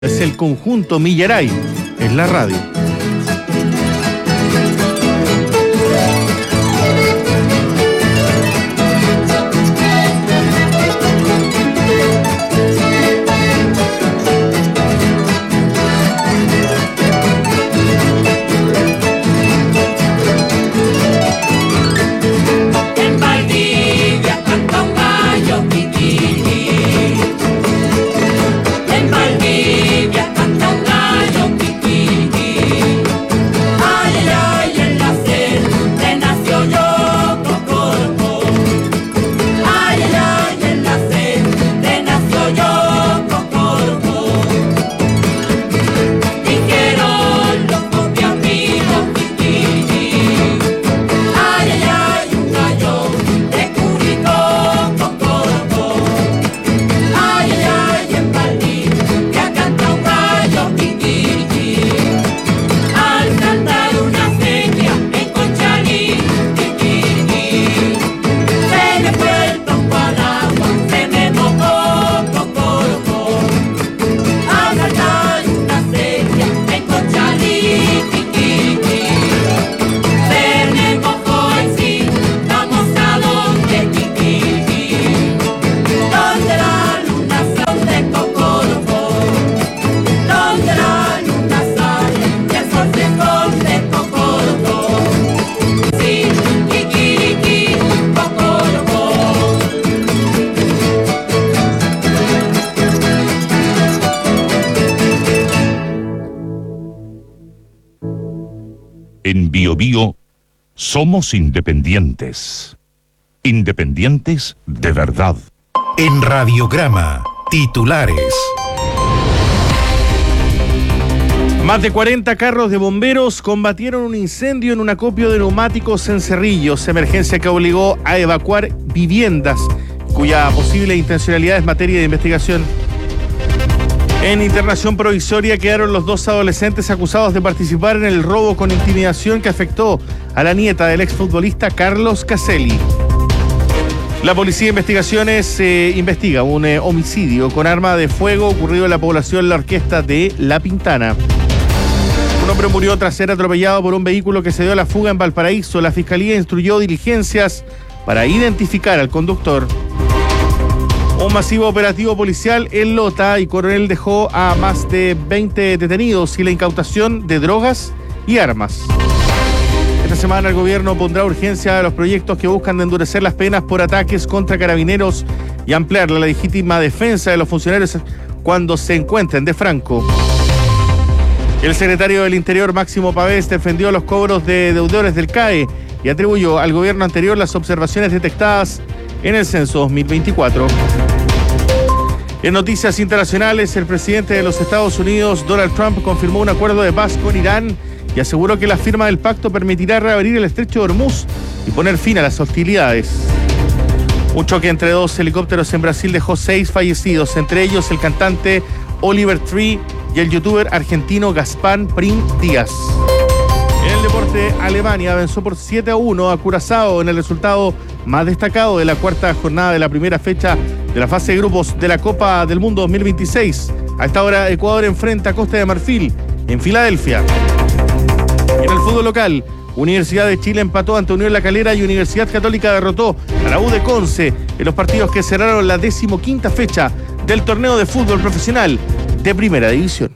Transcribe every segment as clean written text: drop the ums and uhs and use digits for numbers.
Es el conjunto Millaray, es la radio. En Bio Bio somos independientes. Independientes de verdad. En Radiograma, titulares. Más de 40 carros de bomberos combatieron un incendio en un acopio de neumáticos en Cerrillos, emergencia que obligó a evacuar viviendas, cuya posible intencionalidad es materia de investigación. En internación provisoria quedaron los dos adolescentes acusados de participar en el robo con intimidación que afectó a la nieta del exfutbolista Carlos Caselli. La Policía de Investigaciones investiga un homicidio con arma de fuego ocurrido en la población La Orquesta de La Pintana. Un hombre murió tras ser atropellado por un vehículo que se dio a la fuga en Valparaíso. La Fiscalía instruyó diligencias para identificar al conductor. Un masivo operativo policial en Lota y Coronel dejó a más de 20 detenidos y la incautación de drogas y armas. Esta semana el gobierno pondrá urgencia a los proyectos que buscan endurecer las penas por ataques contra carabineros y ampliar la legítima defensa de los funcionarios cuando se encuentren de franco. El secretario del Interior, Máximo Pavés, defendió los cobros de deudores del CAE y atribuyó al gobierno anterior las observaciones detectadas en el censo 2024. En noticias internacionales, el presidente de los Estados Unidos, Donald Trump, confirmó un acuerdo de paz con Irán y aseguró que la firma del pacto permitirá reabrir el estrecho de Hormuz y poner fin a las hostilidades. Un choque entre dos helicópteros en Brasil dejó 6 fallecidos, entre ellos el cantante Oliver Tree y el youtuber argentino Gaspar Prim Díaz. En el deporte, Alemania venció por 7-1 a Curazao en el resultado más destacado de la cuarta jornada de la primera fecha de la fase de grupos de la Copa del Mundo 2026. A esta hora, Ecuador enfrenta a Costa de Marfil en Filadelfia. En el fútbol local, Universidad de Chile empató ante Unión La Calera y Universidad Católica derrotó a la U de Conce en los partidos que cerraron la 15ª fecha del torneo de fútbol profesional de Primera División.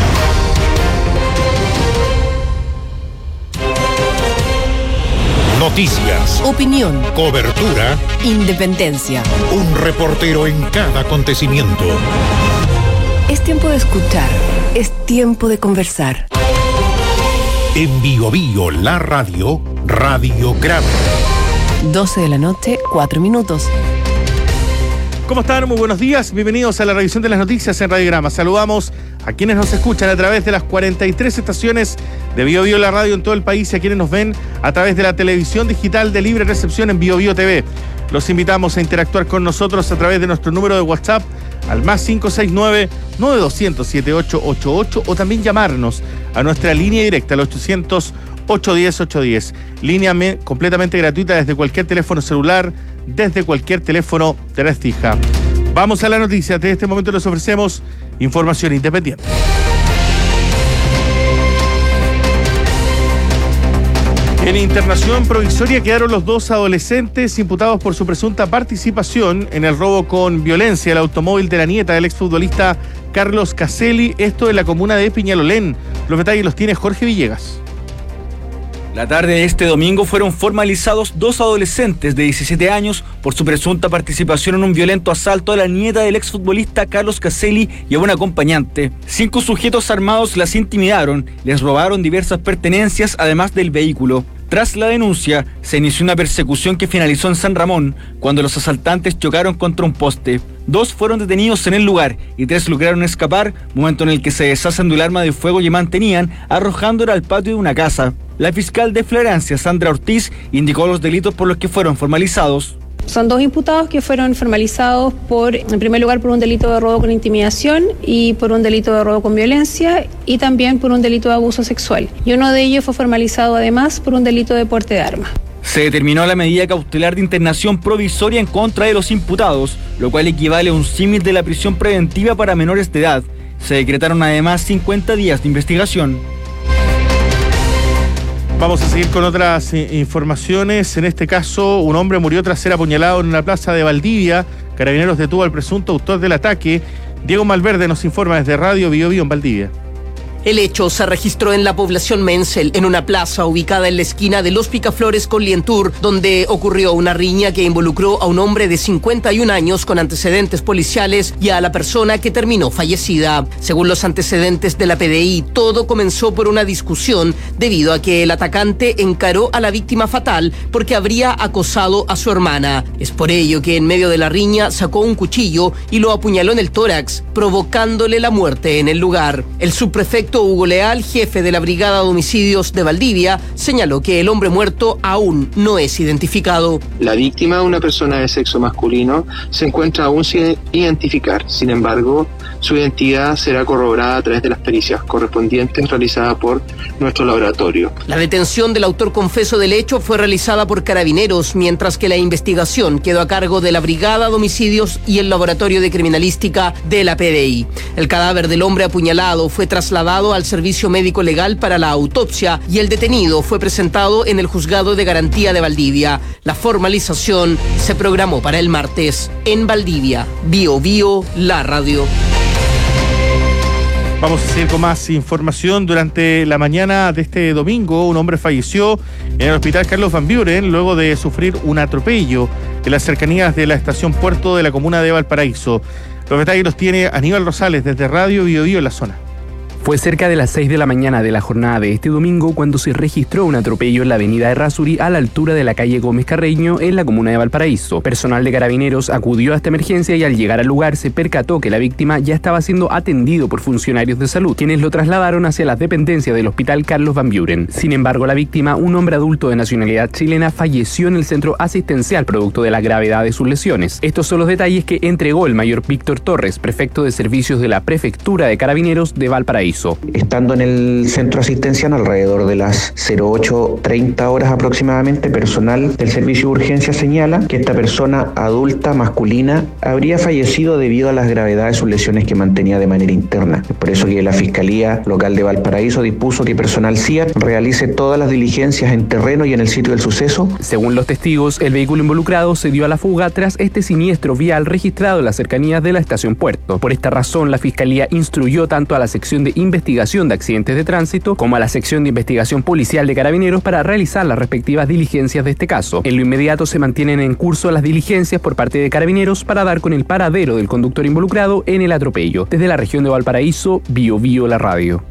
Noticias, opinión, cobertura, independencia. un reportero en cada acontecimiento. Es tiempo de escuchar, es tiempo de conversar. En Bio Bio, la radio, Radiograma. 12 de la noche, 4 minutos. ¿Cómo están? Muy buenos días. Bienvenidos a la revisión de las noticias en Radiograma. Saludamos a quienes nos escuchan a través de las 43 estaciones de Bio Bio la radio en todo el país y a quienes nos ven a través de la televisión digital de libre recepción en Bio Bio TV. Los invitamos a interactuar con nosotros a través de nuestro número de WhatsApp al más 569-9200-7888 o también llamarnos a nuestra línea directa al 800-810-810. Línea completamente gratuita desde cualquier teléfono celular, desde cualquier teléfono de red fija. Vamos a la noticia. De este momento les ofrecemos Información independiente. En internación provisoria quedaron los 2 adolescentes imputados por su presunta participación en el robo con violencia del automóvil de la nieta del exfutbolista Carlos Caselli, esto en la comuna de Peñalolén. Los detalles los tiene Jorge Villegas. La tarde de este domingo fueron formalizados 2 adolescentes de 17 años por su presunta participación en un violento asalto a la nieta del exfutbolista Carlos Caselli y a un acompañante. 5 sujetos armados las intimidaron, les robaron diversas pertenencias además del vehículo. Tras la denuncia, se inició una persecución que finalizó en San Ramón, cuando los asaltantes chocaron contra un poste. 2 fueron detenidos en el lugar y 3 lograron escapar, momento en el que se deshacen del arma de fuego que mantenían, arrojándola al patio de una casa. La fiscal de Florencia, Sandra Ortiz, indicó los delitos por los que fueron formalizados. Son 2 imputados que fueron formalizados en primer lugar, por un delito de robo con intimidación y por un delito de robo con violencia y también por un delito de abuso sexual. Y uno de ellos fue formalizado además por un delito de porte de arma. Se determinó la medida cautelar de internación provisoria en contra de los imputados, lo cual equivale a un símil de la prisión preventiva para menores de edad. Se decretaron además 50 días de investigación. Vamos a seguir con otras informaciones. En este caso, un hombre murió tras ser apuñalado en una plaza de Valdivia. Carabineros detuvo al presunto autor del ataque. Diego Malverde nos informa desde Radio Bio Bio en Valdivia. El hecho se registró en la población Menzel, en una plaza ubicada en la esquina de Los Picaflores con Lientur, donde ocurrió una riña que involucró a un hombre de 51 años con antecedentes policiales y a la persona que terminó fallecida. Según los antecedentes de la PDI, todo comenzó por una discusión debido a que el atacante encaró a la víctima fatal porque habría acosado a su hermana. Es por ello que en medio de la riña sacó un cuchillo y lo apuñaló en el tórax, provocándole la muerte en el lugar. El subprefecto Hugo Leal, jefe de la Brigada de Homicidios de Valdivia, señaló que el hombre muerto aún no es identificado. La víctima, una persona de sexo masculino, se encuentra aún sin identificar. Sin embargo, su identidad será corroborada a través de las pericias correspondientes realizadas por nuestro laboratorio. La detención del autor confeso del hecho fue realizada por Carabineros, mientras que la investigación quedó a cargo de la Brigada de Homicidios y el Laboratorio de Criminalística de la PDI. El cadáver del hombre apuñalado fue trasladado al servicio médico legal para la autopsia y el detenido fue presentado en el Juzgado de Garantía de Valdivia. La formalización se programó para el martes. En Valdivia, Bio Bio, la radio. Vamos a seguir con más información. Durante la mañana de este domingo, un hombre falleció en el hospital Carlos Van Buren luego de sufrir un atropello en las cercanías de la estación Puerto de la comuna de Valparaíso. Los detalles los tiene Aníbal Rosales desde Radio Bio Bio en la zona. Fue cerca de las 6 de la mañana de la jornada de este domingo cuando se registró un atropello en la avenida Errázuri a la altura de la calle Gómez Carreño en la comuna de Valparaíso. Personal de Carabineros acudió a esta emergencia y al llegar al lugar se percató que la víctima ya estaba siendo atendido por funcionarios de salud, quienes lo trasladaron hacia las dependencias del hospital Carlos Van Buren. Sin embargo, la víctima, un hombre adulto de nacionalidad chilena, falleció en el centro asistencial producto de la gravedad de sus lesiones. Estos son los detalles que entregó el mayor Víctor Torres, prefecto de servicios de la Prefectura de Carabineros de Valparaíso. Estando en el centro asistencial alrededor de las 08:30 horas aproximadamente, personal del servicio de urgencia señala que esta persona adulta masculina habría fallecido debido a las gravedades de sus lesiones que mantenía de manera interna. Es por eso que la Fiscalía Local de Valparaíso dispuso que personal CIAT realice todas las diligencias en terreno y en el sitio del suceso. Según los testigos, el vehículo involucrado se dio a la fuga tras este siniestro vial registrado en las cercanías de la estación Puerto. Por esta razón, la Fiscalía instruyó tanto a la sección de investigación de accidentes de tránsito como a la sección de investigación policial de Carabineros para realizar las respectivas diligencias de este caso. En lo inmediato se mantienen en curso las diligencias por parte de Carabineros para dar con el paradero del conductor involucrado en el atropello. Desde la región de Valparaíso, Bio Bio, la radio.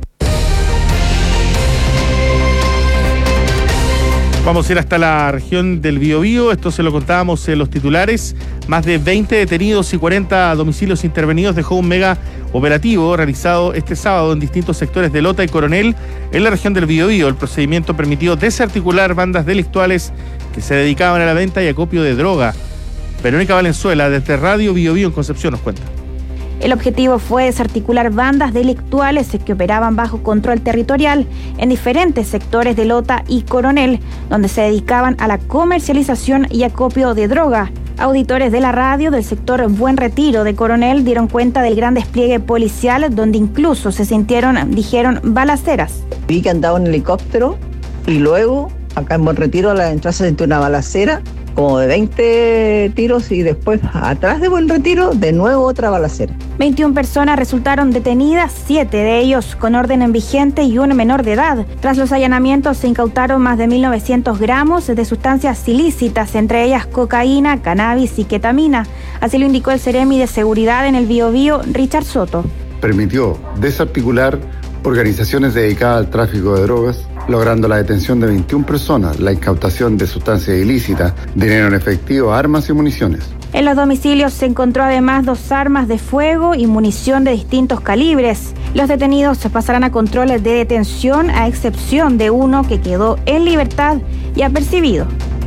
Vamos a ir hasta la región del Biobío. Esto se lo contábamos en los titulares. Más de 20 detenidos y 40 domicilios intervenidos dejó un mega operativo realizado este sábado en distintos sectores de Lota y Coronel en la región del Biobío. El procedimiento permitió desarticular bandas delictuales que se dedicaban a la venta y acopio de droga. Verónica Valenzuela, desde Radio Biobío en Concepción, nos cuenta. El objetivo fue desarticular bandas delictuales que operaban bajo control territorial en diferentes sectores de Lota y Coronel, donde se dedicaban a la comercialización y acopio de droga. Auditores de la radio del sector Buen Retiro de Coronel dieron cuenta del gran despliegue policial, donde incluso se sintieron, dijeron, balaceras. Vi que andaba un helicóptero y luego acá en Buen Retiro a la entrada se sintió una balacera como de 20 tiros y después atrás de Buen Retiro de nuevo otra balacera. 21 personas resultaron detenidas, 7 de ellos con orden en vigente y un menor de edad. Tras los allanamientos se incautaron más de 1.900 gramos de sustancias ilícitas, entre ellas cocaína, cannabis y ketamina. Así lo indicó el Seremi de Seguridad en el Biobío, Richard Soto. Permitió desarticular organizaciones dedicadas al tráfico de drogas, logrando la detención de 21 personas, la incautación de sustancias ilícitas, dinero en efectivo, armas y municiones. En los domicilios se encontró además 2 armas de fuego y munición de distintos calibres. Los detenidos pasarán a controles de detención, a excepción de uno que quedó en libertad y apercibido.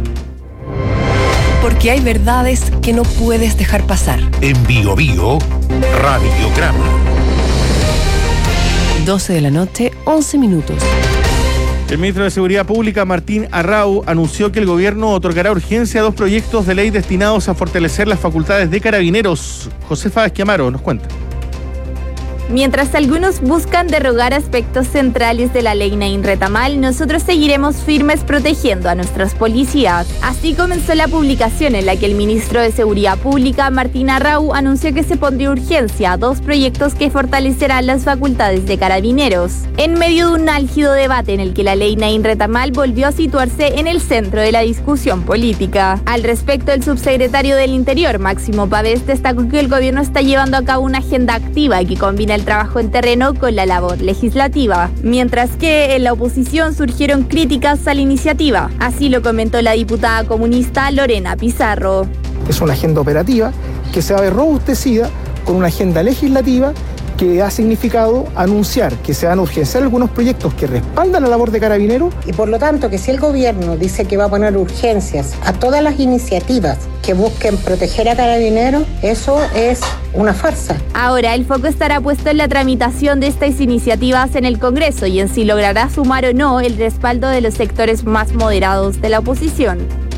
Porque hay verdades que no puedes dejar pasar. En Biobío, Radiograma. 12 de la noche, 11 minutos. El ministro de Seguridad Pública, Martín Arrau, anunció que el gobierno otorgará urgencia a 2 proyectos de ley destinados a fortalecer las facultades de Carabineros. Josefa Esquiamaro nos cuenta. Mientras algunos buscan derogar aspectos centrales de la ley Nain Retamal, nosotros seguiremos firmes protegiendo a nuestras policías. Así comenzó la publicación en la que el ministro de Seguridad Pública, Martín Arrau, anunció que se pondría urgencia a 2 proyectos que fortalecerán las facultades de Carabineros. En medio de un álgido debate en el que la ley Nain Retamal volvió a situarse en el centro de la discusión política. Al respecto, el subsecretario del Interior, Máximo Pavés, destacó que el gobierno está llevando a cabo una agenda activa y que combina el trabajo en terreno con la labor legislativa, mientras que en la oposición surgieron críticas a la iniciativa. Así lo comentó la diputada comunista Lorena Pizarro. Es una agenda operativa que se va a ver robustecida con una agenda legislativa que ha significado anunciar que se van a urgenciar algunos proyectos que respaldan la labor de Carabineros. Y por lo tanto, que si el gobierno dice que va a poner urgencias a todas las iniciativas que busquen proteger a Carabineros, eso es una farsa. Ahora el foco estará puesto en la tramitación de estas iniciativas en el Congreso y en si logrará sumar o no el respaldo de los sectores más moderados de la oposición.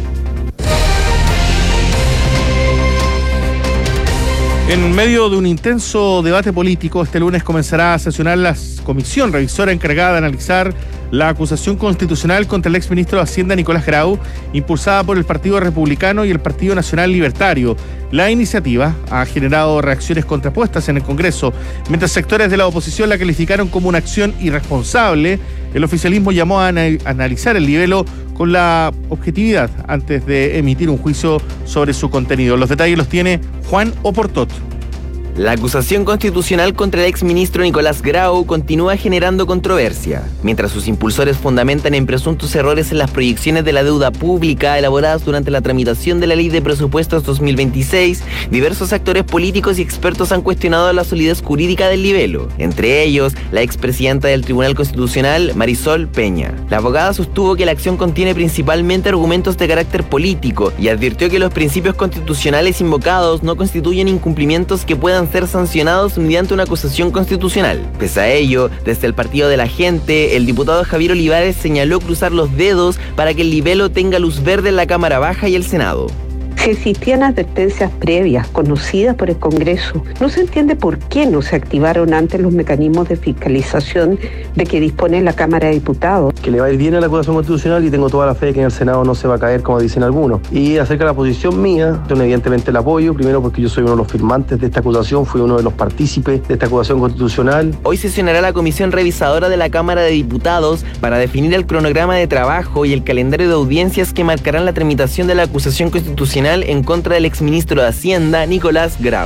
En medio de un intenso debate político, este lunes comenzará a sesionar la comisión revisora encargada de analizar la acusación constitucional contra el exministro de Hacienda Nicolás Grau, impulsada por el Partido Republicano y el Partido Nacional Libertario. La iniciativa ha generado reacciones contrapuestas en el Congreso. Mientras sectores de la oposición la calificaron como una acción irresponsable, el oficialismo llamó a analizar el libelo con la objetividad antes de emitir un juicio sobre su contenido. Los detalles los tiene Juan Oportot. La acusación constitucional contra el exministro Nicolás Grau continúa generando controversia, mientras sus impulsores fundamentan en presuntos errores en las proyecciones de la deuda pública elaboradas durante la tramitación de la Ley de Presupuestos 2026, diversos actores políticos y expertos han cuestionado la solidez jurídica del libelo, entre ellos la expresidenta del Tribunal Constitucional, Marisol Peña. La abogada sostuvo que la acción contiene principalmente argumentos de carácter político y advirtió que los principios constitucionales invocados no constituyen incumplimientos que puedan ser sancionados mediante una acusación constitucional. Pese a ello, desde el Partido de la Gente, el diputado Javier Olivares señaló cruzar los dedos para que el libelo tenga luz verde en la Cámara Baja y el Senado. Si existían advertencias previas conocidas por el Congreso, no se entiende por qué no se activaron antes los mecanismos de fiscalización de que dispone la Cámara de Diputados. Que le va a ir bien a la acusación constitucional y tengo toda la fe de que en el Senado no se va a caer como dicen algunos. Y acerca de la posición mía, yo evidentemente la apoyo, primero porque yo soy uno de los firmantes de esta acusación, fui uno de los partícipes de esta acusación constitucional. Hoy sesionará la Comisión Revisadora de la Cámara de Diputados para definir el cronograma de trabajo y el calendario de audiencias que marcarán la tramitación de la acusación constitucional en contra del exministro de Hacienda, Nicolás Grau.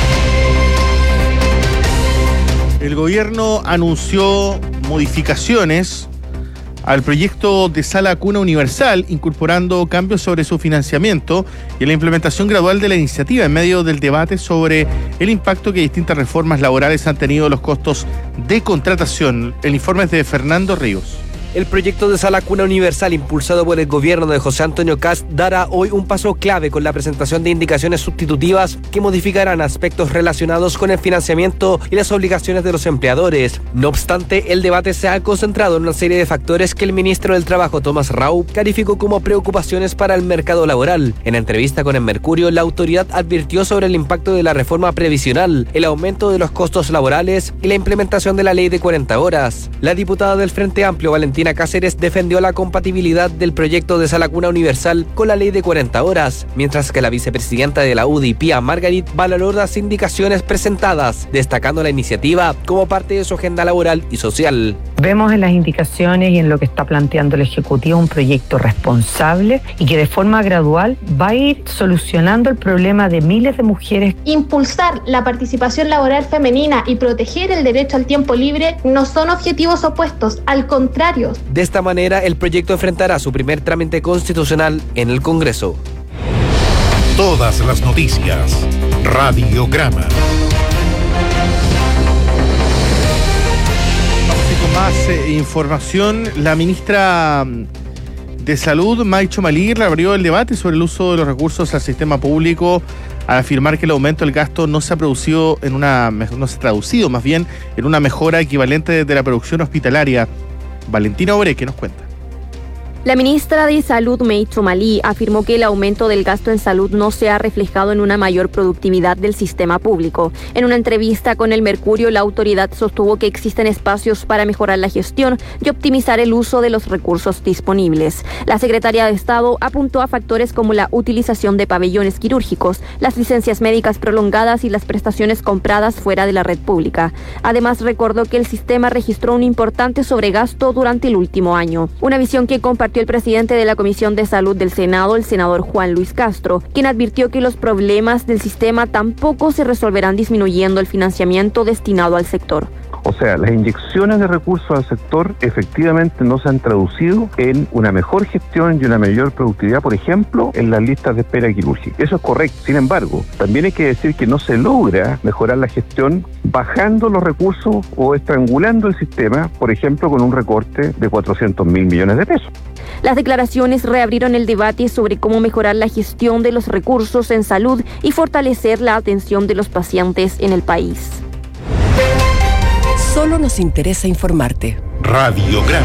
El gobierno anunció modificaciones al proyecto de sala cuna universal, incorporando cambios sobre su financiamiento y la implementación gradual de la iniciativa en medio del debate sobre el impacto que distintas reformas laborales han tenido en los costos de contratación. El informe es de Fernando Ríos. El proyecto de Sala Cuna Universal impulsado por el gobierno de José Antonio Kast dará hoy un paso clave con la presentación de indicaciones sustitutivas que modificarán aspectos relacionados con el financiamiento y las obligaciones de los empleadores. No obstante, el debate se ha concentrado en una serie de factores que el ministro del Trabajo, Tomás Rau, calificó como preocupaciones para el mercado laboral. En entrevista con el Mercurio, la autoridad advirtió sobre el impacto de la reforma previsional, el aumento de los costos laborales y la implementación de la ley de 40 horas. La diputada del Frente Amplio, Valentina Cáceres, defendió la compatibilidad del proyecto de Sala Cuna Universal con la ley de 40 horas, mientras que la vicepresidenta de la UDI, Pía Margarit, valoró las indicaciones presentadas, destacando la iniciativa como parte de su agenda laboral y social. Vemos en las indicaciones y en lo que está planteando el Ejecutivo un proyecto responsable y que de forma gradual va a ir solucionando el problema de miles de mujeres. Impulsar la participación laboral femenina y proteger el derecho al tiempo libre no son objetivos opuestos, al contrario. De esta manera, el proyecto enfrentará su primer trámite constitucional en el Congreso. Todas las noticias. Radiograma. Con más información, la ministra de Salud, Maicho Malir, abrió el debate sobre el uso de los recursos al sistema público al afirmar que el aumento del gasto no se ha traducido en una mejora equivalente de la producción hospitalaria. Valentina Obreque nos cuenta. La ministra de Salud, Maicho Malir, afirmó que el aumento del gasto en salud no se ha reflejado en una mayor productividad del sistema público. En una entrevista con el Mercurio, la autoridad sostuvo que existen espacios para mejorar la gestión y optimizar el uso de los recursos disponibles. La secretaria de Estado apuntó a factores como la utilización de pabellones quirúrgicos, las licencias médicas prolongadas y las prestaciones compradas fuera de la red pública. Además, recordó que el sistema registró un importante sobregasto durante el último año. Una visión que compartió el presidente de la Comisión de Salud del Senado, el senador Juan Luis Castro, quien advirtió que los problemas del sistema tampoco se resolverán disminuyendo el financiamiento destinado al sector. O sea, las inyecciones de recursos al sector efectivamente no se han traducido en una mejor gestión y una mayor productividad, por ejemplo, en las listas de espera quirúrgica. Eso es correcto. Sin embargo, también hay que decir que no se logra mejorar la gestión bajando los recursos o estrangulando el sistema, por ejemplo, con un recorte de 400.000 millones de pesos. Las declaraciones reabrieron el debate sobre cómo mejorar la gestión de los recursos en salud y fortalecer la atención de los pacientes en el país. Solo nos interesa informarte. Radiograma.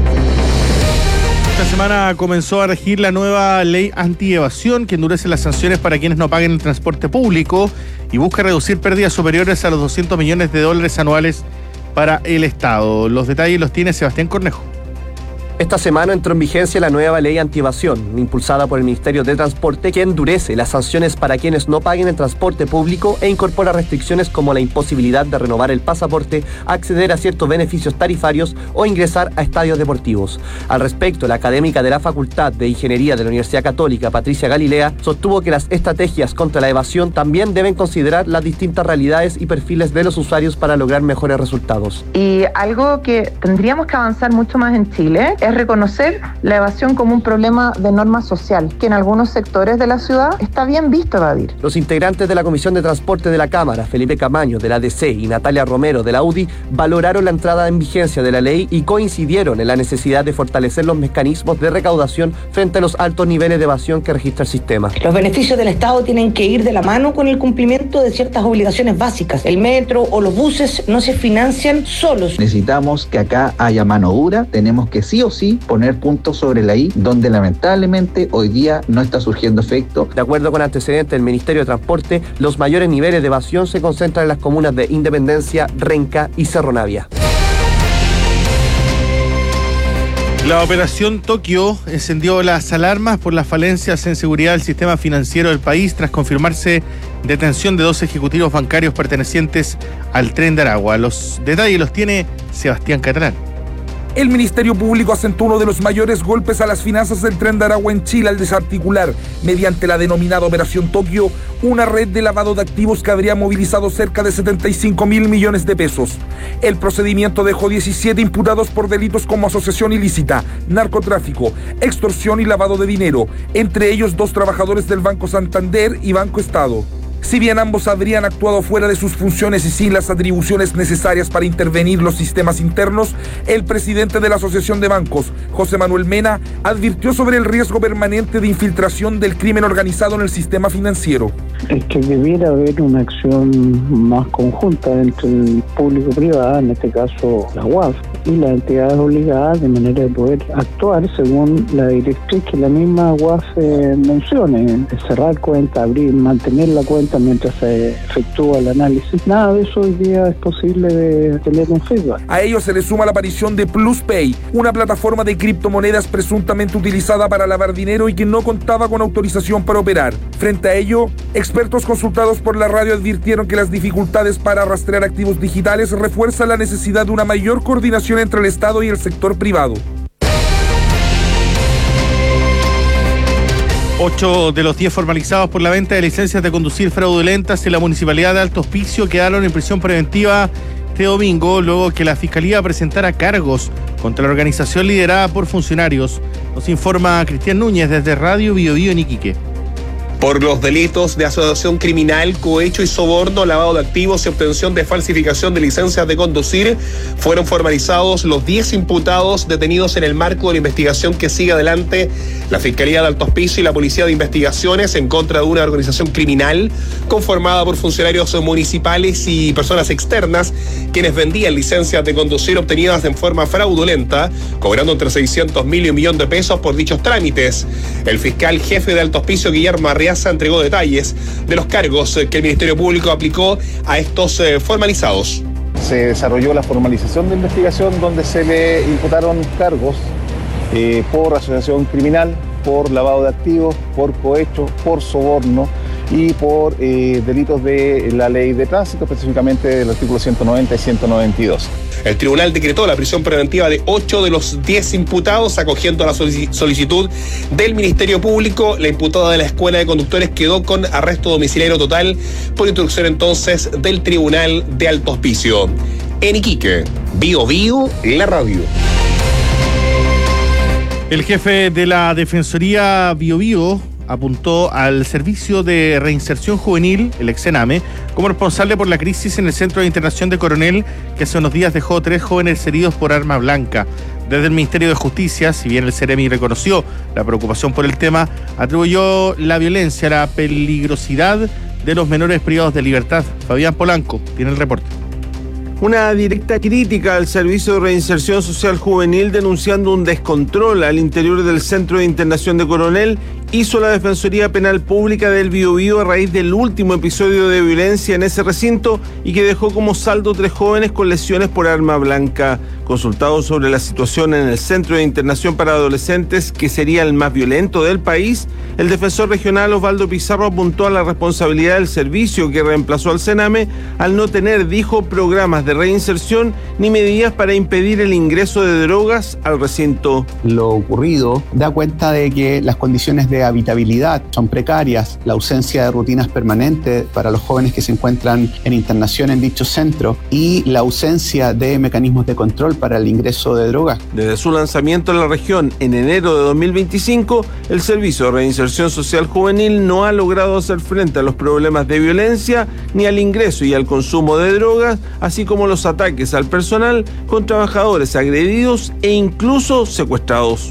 Esta semana comenzó a regir la nueva ley anti-evasión que endurece las sanciones para quienes no paguen el transporte público y busca reducir pérdidas superiores a los $200 millones anuales para el Estado. Los detalles los tiene Sebastián Cornejo. Esta semana entró en vigencia la nueva ley anti-evasión, impulsada por el Ministerio de Transporte, que endurece las sanciones para quienes no paguen el transporte público e incorpora restricciones como la imposibilidad de renovar el pasaporte, acceder a ciertos beneficios tarifarios o ingresar a estadios deportivos. Al respecto, la académica de la Facultad de Ingeniería de la Universidad Católica, Patricia Galilea, sostuvo que las estrategias contra la evasión también deben considerar las distintas realidades y perfiles de los usuarios para lograr mejores resultados. Y algo que tendríamos que avanzar mucho más en Chile es reconocer la evasión como un problema de norma social, que en algunos sectores de la ciudad está bien visto evadir. Los integrantes de la Comisión de Transporte de la Cámara, Felipe Camaño de la DC y Natalia Romero de la UDI, valoraron la entrada en vigencia de la ley y coincidieron en la necesidad de fortalecer los mecanismos de recaudación frente a los altos niveles de evasión que registra el sistema. Los beneficios del Estado tienen que ir de la mano con el cumplimiento de ciertas obligaciones básicas. El metro o los buses no se financian solos. Necesitamos que acá haya mano dura, tenemos que sí o sí poner puntos sobre la I, donde lamentablemente hoy día no está surgiendo efecto. De acuerdo con antecedentes del Ministerio de Transporte, los mayores niveles de evasión se concentran en las comunas de Independencia, Renca y Cerro Navia. La operación Tokio encendió las alarmas por las falencias en seguridad del sistema financiero del país tras confirmarse detención de 2 ejecutivos bancarios pertenecientes al Tren de Aragua. Los detalles los tiene Sebastián Catalán. El Ministerio Público asentó uno de los mayores golpes a las finanzas del Tren de Aragua en Chile al desarticular, mediante la denominada Operación Tokio, una red de lavado de activos que habría movilizado cerca de 75.000 millones de pesos. El procedimiento dejó 17 imputados por delitos como asociación ilícita, narcotráfico, extorsión y lavado de dinero, entre ellos 2 trabajadores del Banco Santander y Banco Estado. Si bien ambos habrían actuado fuera de sus funciones y sin las atribuciones necesarias para intervenir los sistemas internos, el presidente de la Asociación de Bancos, José Manuel Mena, advirtió sobre el riesgo permanente de infiltración del crimen organizado en el sistema financiero. Es que debiera haber una acción más conjunta entre el público y privado, en este caso la UAF, y las entidades obligadas, de manera de poder actuar según la directriz que la misma UAF mencione, cerrar cuenta, abrir, mantener la cuenta mientras se efectúa el análisis. Nada de eso hoy día es posible de tener un feedback. A ello se le suma la aparición de PlusPay, una plataforma de criptomonedas presuntamente utilizada para lavar dinero y que no contaba con autorización para operar. Frente a ello, expertos consultados por la radio advirtieron que las dificultades para rastrear activos digitales refuerzan la necesidad de una mayor coordinación entre el Estado y el sector privado. 8 de los 10 formalizados por la venta de licencias de conducir fraudulentas en la Municipalidad de Alto Hospicio quedaron en prisión preventiva este domingo, luego que la Fiscalía presentara cargos contra la organización liderada por funcionarios. Nos informa Cristian Núñez desde Radio Bio Bio en Iquique. Por los delitos de asociación criminal, cohecho y soborno, lavado de activos y obtención de falsificación de licencias de conducir, fueron formalizados los 10 imputados detenidos en el marco de la investigación que sigue adelante la Fiscalía de Alto Hospicio y la Policía de Investigaciones en contra de una organización criminal conformada por funcionarios municipales y personas externas quienes vendían licencias de conducir obtenidas en forma fraudulenta, cobrando entre 600.000 y $1 millón por dichos trámites. El fiscal jefe de Alto Hospicio, Guillermo Arriaza, entregó detalles de los cargos que el Ministerio Público aplicó a estos formalizados. Se desarrolló la formalización de investigación donde se le imputaron cargos por asociación criminal, por lavado de activos, por cohecho, por soborno y por delitos de la ley de tránsito, específicamente del artículo 190 y 192. El tribunal decretó la prisión preventiva de 8 de los 10 imputados, acogiendo a la solicitud del Ministerio Público. La imputada de la Escuela de Conductores quedó con arresto domiciliario total por instrucción entonces del Tribunal de Alto Hospicio. En Iquique, Bio Bio, la radio. El jefe de la Defensoría Bio Bio apuntó al Servicio de Reinserción Juvenil, el Exename, como responsable por la crisis en el Centro de Internación de Coronel, que hace unos días dejó 3 jóvenes heridos por arma blanca. Desde el Ministerio de Justicia, si bien el Ceremi reconoció la preocupación por el tema, atribuyó la violencia a la peligrosidad de los menores privados de libertad. Fabián Polanco tiene el reporte. Una directa crítica al Servicio de Reinserción Social Juvenil, denunciando un descontrol al interior del Centro de Internación de Coronel, hizo la Defensoría Penal Pública del Biobío a raíz del último episodio de violencia en ese recinto y que dejó como saldo 3 jóvenes con lesiones por arma blanca. Consultado sobre la situación en el Centro de Internación para Adolescentes, que sería el más violento del país, el defensor regional Osvaldo Pizarro apuntó a la responsabilidad del servicio que reemplazó al Sename al no tener, dijo, programas de reinserción ni medidas para impedir el ingreso de drogas al recinto. Lo ocurrido da cuenta de que las condiciones de habitabilidad son precarias, la ausencia de rutinas permanentes para los jóvenes que se encuentran en internación en dicho centro y la ausencia de mecanismos de control para el ingreso de drogas. Desde su lanzamiento en la región en enero de 2025, el Servicio de Reinserción Social Juvenil no ha logrado hacer frente a los problemas de violencia ni al ingreso y al consumo de drogas, así como los ataques al personal con trabajadores agredidos e incluso secuestrados.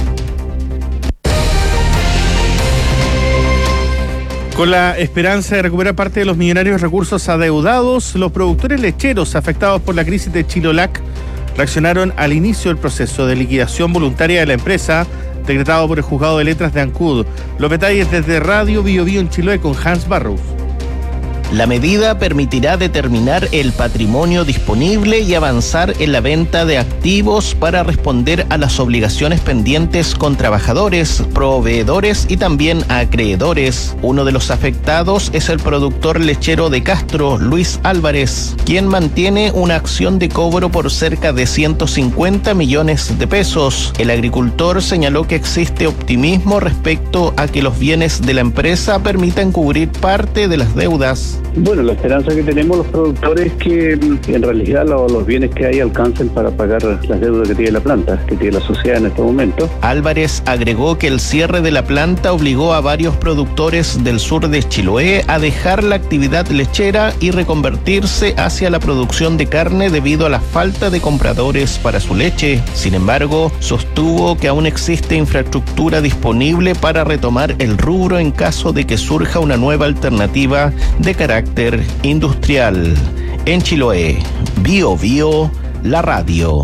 Con la esperanza de recuperar parte de los millonarios recursos adeudados, los productores lecheros afectados por la crisis de Chilolac reaccionaron al inicio del proceso de liquidación voluntaria de la empresa decretado por el Juzgado de Letras de Ancud. Los detalles desde Radio Bio Bio en Chiloé con Hans Barrows. La medida permitirá determinar el patrimonio disponible y avanzar en la venta de activos para responder a las obligaciones pendientes con trabajadores, proveedores y también acreedores. Uno de los afectados es el productor lechero de Castro, Luis Álvarez, quien mantiene una acción de cobro por cerca de 150 millones de pesos. El agricultor señaló que existe optimismo respecto a que los bienes de la empresa permitan cubrir parte de las deudas. Bueno, la esperanza que tenemos los productores es que en realidad los bienes que hay alcancen para pagar las deudas que tiene la planta, que tiene la sociedad en este momento. Álvarez agregó que el cierre de la planta obligó a varios productores del sur de Chiloé a dejar la actividad lechera y reconvertirse hacia la producción de carne debido a la falta de compradores para su leche. Sin embargo, sostuvo que aún existe infraestructura disponible para retomar el rubro en caso de que surja una nueva alternativa de carácter industrial. En Chiloé, Bio Bio, la radio.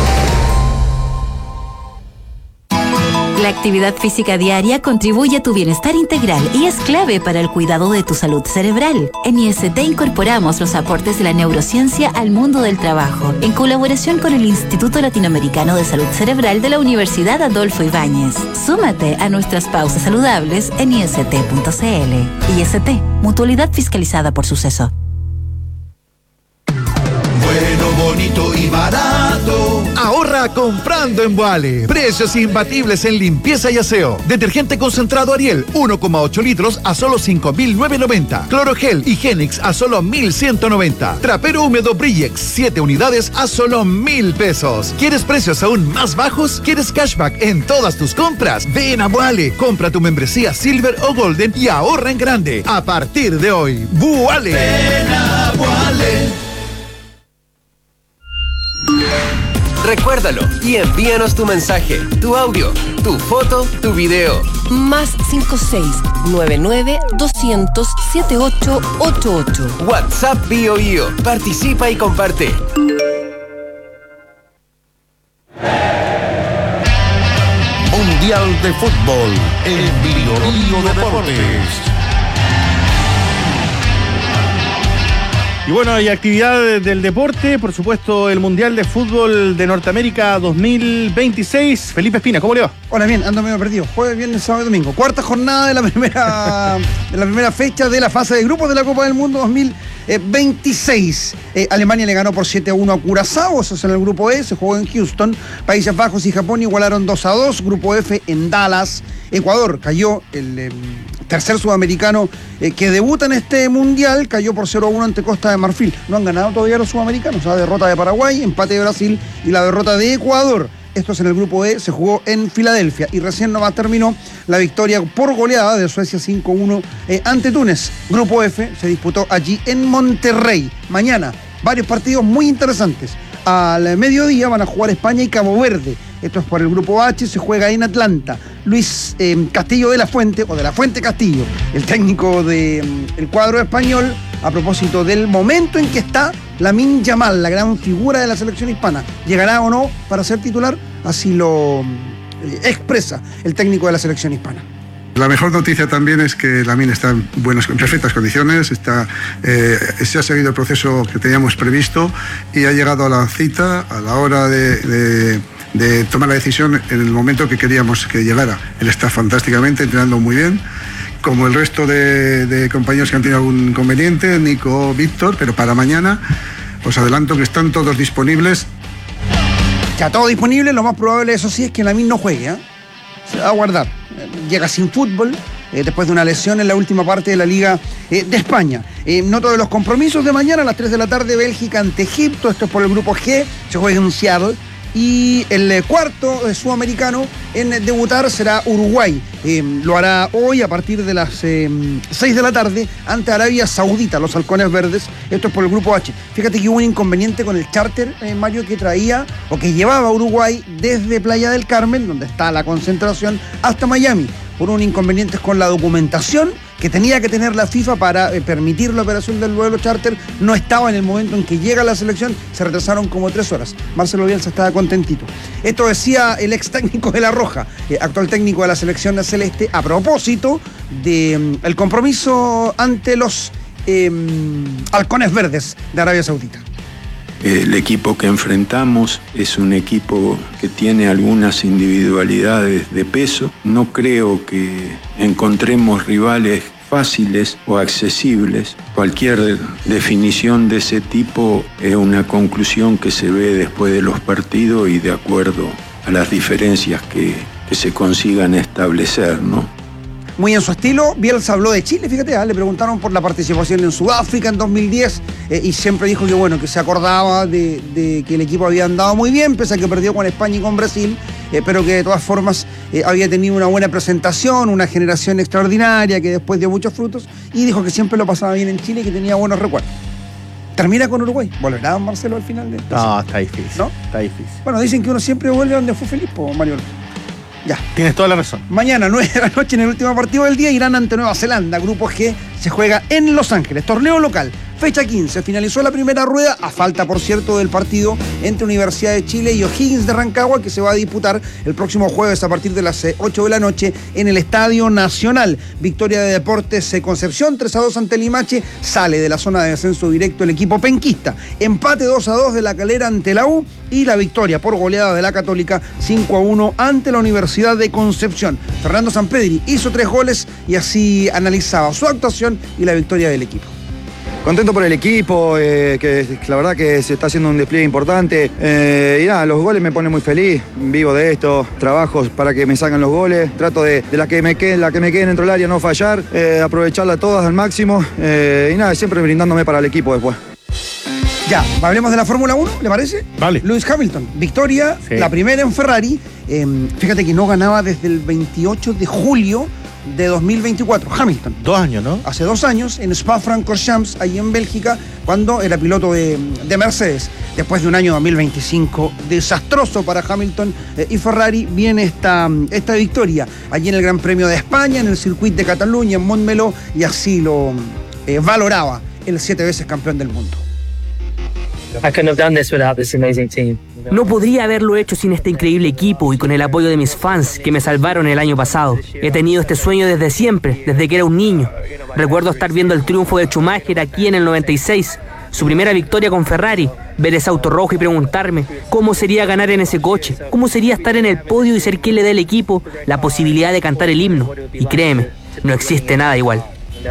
La actividad física diaria contribuye a tu bienestar integral y es clave para el cuidado de tu salud cerebral. En IST incorporamos los aportes de la neurociencia al mundo del trabajo, en colaboración con el Instituto Latinoamericano de Salud Cerebral de la Universidad Adolfo Ibáñez. Súmate a nuestras pausas saludables en ist.cl. IST, mutualidad fiscalizada por Suceso. Bueno, bonito y barato. Ahorra comprando en Boale. Precios imbatibles en limpieza y aseo. Detergente concentrado Ariel, 1,8 litros a solo 5.990. Clorogel Higienix a solo 1.190. Trapero húmedo Brillex, 7 unidades a solo 1.000 pesos. ¿Quieres precios aún más bajos? ¿Quieres cashback en todas tus compras? Ven a Boale. Compra tu membresía Silver o Golden y ahorra en grande. A partir de hoy, Boale. Ven a Boale. Recuérdalo y envíanos tu mensaje, tu audio, tu foto, tu video. Más 56-99-200-7888. WhatsApp Bio Bio. Participa y comparte. Mundial de Fútbol en Bio Bio Deportes. Y bueno, hay actividad del deporte, por supuesto, el Mundial de Fútbol de Norteamérica 2026. Felipe Espina, ¿cómo le va? Hola, bien, ando medio perdido. Jueves, viernes, sábado y domingo. Cuarta jornada de la primera fecha de la fase de grupos de la Copa del Mundo 2026. Alemania le ganó por 7-1 a Curazao, eso es en el grupo E, se jugó en Houston. Países Bajos y Japón igualaron 2-2. Grupo F en Dallas. Ecuador cayó, el tercer sudamericano que debuta en este mundial, cayó por 0-1 ante Costa de Marfil. No han ganado todavía los sudamericanos, la derrota de Paraguay, empate de Brasil y la derrota de Ecuador. Esto es en el grupo E, se jugó en Filadelfia y recién nomás terminó la victoria por goleada de Suecia 5-1 ante Túnez. Grupo F se disputó allí en Monterrey. Mañana, varios partidos muy interesantes. Al mediodía van a jugar España y Cabo Verde. Esto es por el grupo H, se juega en Atlanta. Luis Castillo de la Fuente, o de la Fuente Castillo, el técnico del cuadro español, a propósito del momento en que está Lamine Yamal, la gran figura de la selección hispana. ¿Llegará o no para ser titular? Así lo expresa el técnico de la selección hispana. La mejor noticia también es que Lamine está en perfectas condiciones, se ha seguido el proceso que teníamos previsto y ha llegado a la cita a la hora de tomar la decisión en el momento que queríamos que llegara. Él está fantásticamente, entrenando muy bien, como el resto de compañeros que han tenido algún inconveniente, Nico, Víctor, pero para mañana os adelanto que están todos disponibles. Ya todo disponible, lo más probable, eso sí, es que Lamine no juegue, se va a guardar. Llega sin fútbol, después de una lesión en la última parte de la Liga de España. No todos los compromisos de mañana a las 3 de la tarde, Bélgica ante Egipto, esto es por el grupo G, se juega en Seattle. Y el cuarto sudamericano en debutar será Uruguay. Lo hará hoy a partir de las 6 de la tarde ante Arabia Saudita, los halcones verdes. Esto es por el grupo H. Fíjate que hubo un inconveniente con el charter, Mario, que traía o que llevaba a Uruguay desde Playa del Carmen, donde está la concentración, hasta Miami. Por un inconveniente con la documentación que tenía que tener la FIFA para permitir la operación del vuelo charter, no estaba en el momento en que llega la selección, se retrasaron como 3 horas. Marcelo Bielsa estaba contentito. Esto decía el ex técnico de La Roja, actual técnico de la selección celeste, a propósito del compromiso ante los halcones verdes de Arabia Saudita. El equipo que enfrentamos es un equipo que tiene algunas individualidades de peso. No creo que encontremos rivales fáciles o accesibles. Cualquier definición de ese tipo es una conclusión que se ve después de los partidos y de acuerdo a las diferencias que se consigan establecer, ¿no? Muy en su estilo, Bielsa habló de Chile, fíjate, le preguntaron por la participación en Sudáfrica en 2010 y siempre dijo que bueno, que se acordaba de que el equipo había andado muy bien, pese a que perdió con España y con Brasil, pero que de todas formas había tenido una buena presentación, una generación extraordinaria que después dio muchos frutos, y dijo que siempre lo pasaba bien en Chile y que tenía buenos recuerdos. Termina con Uruguay. ¿Volverá Marcelo al final de esto? No, está difícil. ¿No? Está difícil. Bueno, dicen que uno siempre vuelve donde fue feliz, Mario. Ya. Tienes toda la razón. Mañana, 9 de la noche, en el último partido del día, Irán ante Nueva Zelanda. Grupo G se juega en Los Ángeles. Torneo local. Fecha 15. Finalizó la primera rueda, a falta, por cierto, del partido entre Universidad de Chile y O'Higgins de Rancagua, que se va a disputar el próximo jueves a partir de las 8 de la noche en el Estadio Nacional. Victoria de Deportes Concepción, 3-2 ante Limache. Sale de la zona de descenso directo el equipo penquista. Empate 2-2 de La Calera ante la U y la victoria por goleada de la Católica 5-1 ante la Universidad de Concepción. Fernando Sampedri hizo 3 goles y así analizaba su actuación y la victoria del equipo. Contento por el equipo, que la verdad que se está haciendo un despliegue importante. Y nada, los goles me ponen muy feliz. Vivo de esto, trabajo para que me salgan los goles. Trato de la que me queden dentro del área no fallar, aprovecharla todas al máximo. Y nada, siempre brindándome para el equipo después. Ya, hablemos de la Fórmula 1, ¿le parece? Vale. Lewis Hamilton, victoria, sí. La primera en Ferrari. Fíjate que no ganaba desde el 28 de julio de 2024, Hamilton. 2 años, ¿no? Hace 2 años, en Spa-Francorchamps, ahí en Bélgica, cuando era piloto de Mercedes. Después de un año 2025 desastroso para Hamilton y Ferrari, viene esta victoria allí en el Gran Premio de España, en el circuito de Cataluña, en Montmeló, y así lo valoraba el 7 veces campeón del mundo. No podría haberlo hecho sin este increíble equipo y con el apoyo de mis fans que me salvaron el año pasado. He tenido este sueño desde siempre, desde que era un niño. Recuerdo estar viendo el triunfo de Schumacher aquí en el 96, su primera victoria con Ferrari, ver ese auto rojo y preguntarme cómo sería ganar en ese coche, cómo sería estar en el podio y ser quien le dé al equipo la posibilidad de cantar el himno. Y créeme, no existe nada igual.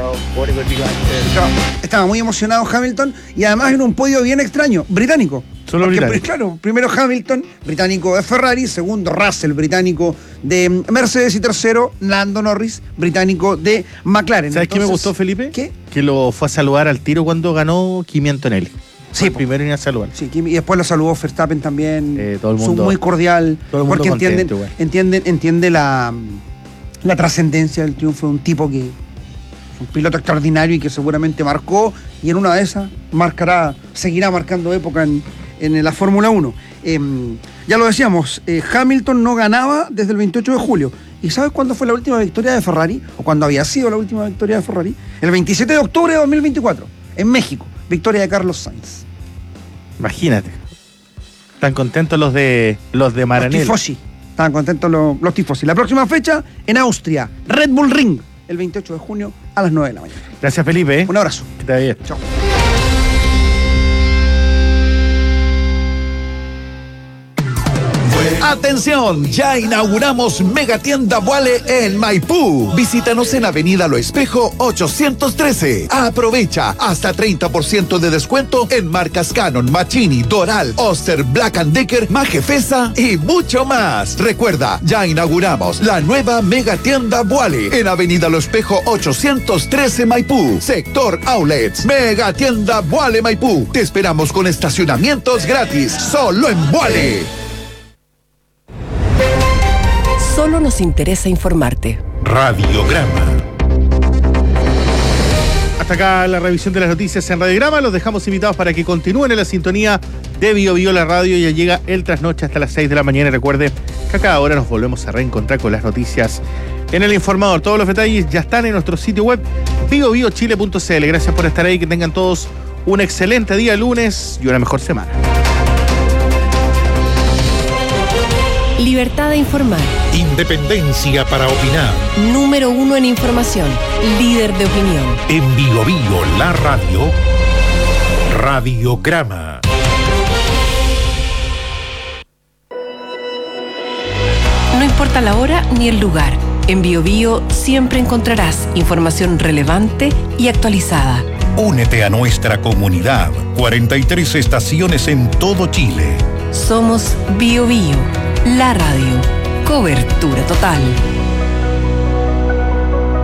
Estaba muy emocionado Hamilton y además en un podio bien extraño, británico. Solo británico. Claro, primero Hamilton, británico de Ferrari, segundo Russell, británico de Mercedes, y tercero Lando Norris, británico de McLaren. ¿Sabes qué me gustó, Felipe? ¿Qué? Que lo fue a saludar al tiro cuando ganó Kimi Antonelli. Sí, primero iba a saludar. Sí, y después lo saludó Verstappen también. Todo el mundo, son muy cordial, todo el mundo porque contento, entiende la trascendencia del triunfo de un tipo que un piloto extraordinario y que seguramente marcó, y en una de esas seguirá marcando época en la Fórmula 1. Ya lo decíamos, Hamilton no ganaba desde el 28 de julio. ¿Y sabes cuándo fue la última victoria de Ferrari? ¿O cuándo había sido la última victoria de Ferrari? El 27 de octubre de 2024, en México. Victoria de Carlos Sainz. Imagínate. Están contentos los de Maranello. Los tifosi. Estaban contentos los tifosi. La próxima fecha en Austria, Red Bull Ring, el 28 de junio a las 9 de la mañana. Gracias, Felipe. Un abrazo. Que te vaya bien. Chao. Atención, ya inauguramos Megatienda Vuale en Maipú. Visítanos en Avenida Lo Espejo 813. Aprovecha hasta 30% de descuento en marcas Canon, Machini, Doral, Oster, Black & Decker, Majefesa y mucho más. Recuerda, ya inauguramos la nueva Megatienda Vuale en Avenida Lo Espejo 813 Maipú, sector Outlets. Megatienda Vuale Maipú. Te esperamos con estacionamientos gratis, solo en Vuale. Solo nos interesa informarte. Radiograma. Hasta acá la revisión de las noticias en Radiograma. Los dejamos invitados para que continúen en la sintonía de BioBio la radio. Ya llega el trasnoche hasta las 6 de la mañana. Y recuerde que a cada hora nos volvemos a reencontrar con las noticias en El Informador. Todos los detalles ya están en nuestro sitio web biobiochile.cl. Gracias por estar ahí. Que tengan todos un excelente día lunes y una mejor semana. Libertad de informar. Independencia para opinar. Número 1 en información. Líder de opinión. En BioBio la radio. Radiograma. No importa la hora ni el lugar. En BioBio siempre encontrarás información relevante y actualizada. Únete a nuestra comunidad. 43 estaciones en todo Chile. Somos BioBio, la radio. Cobertura total.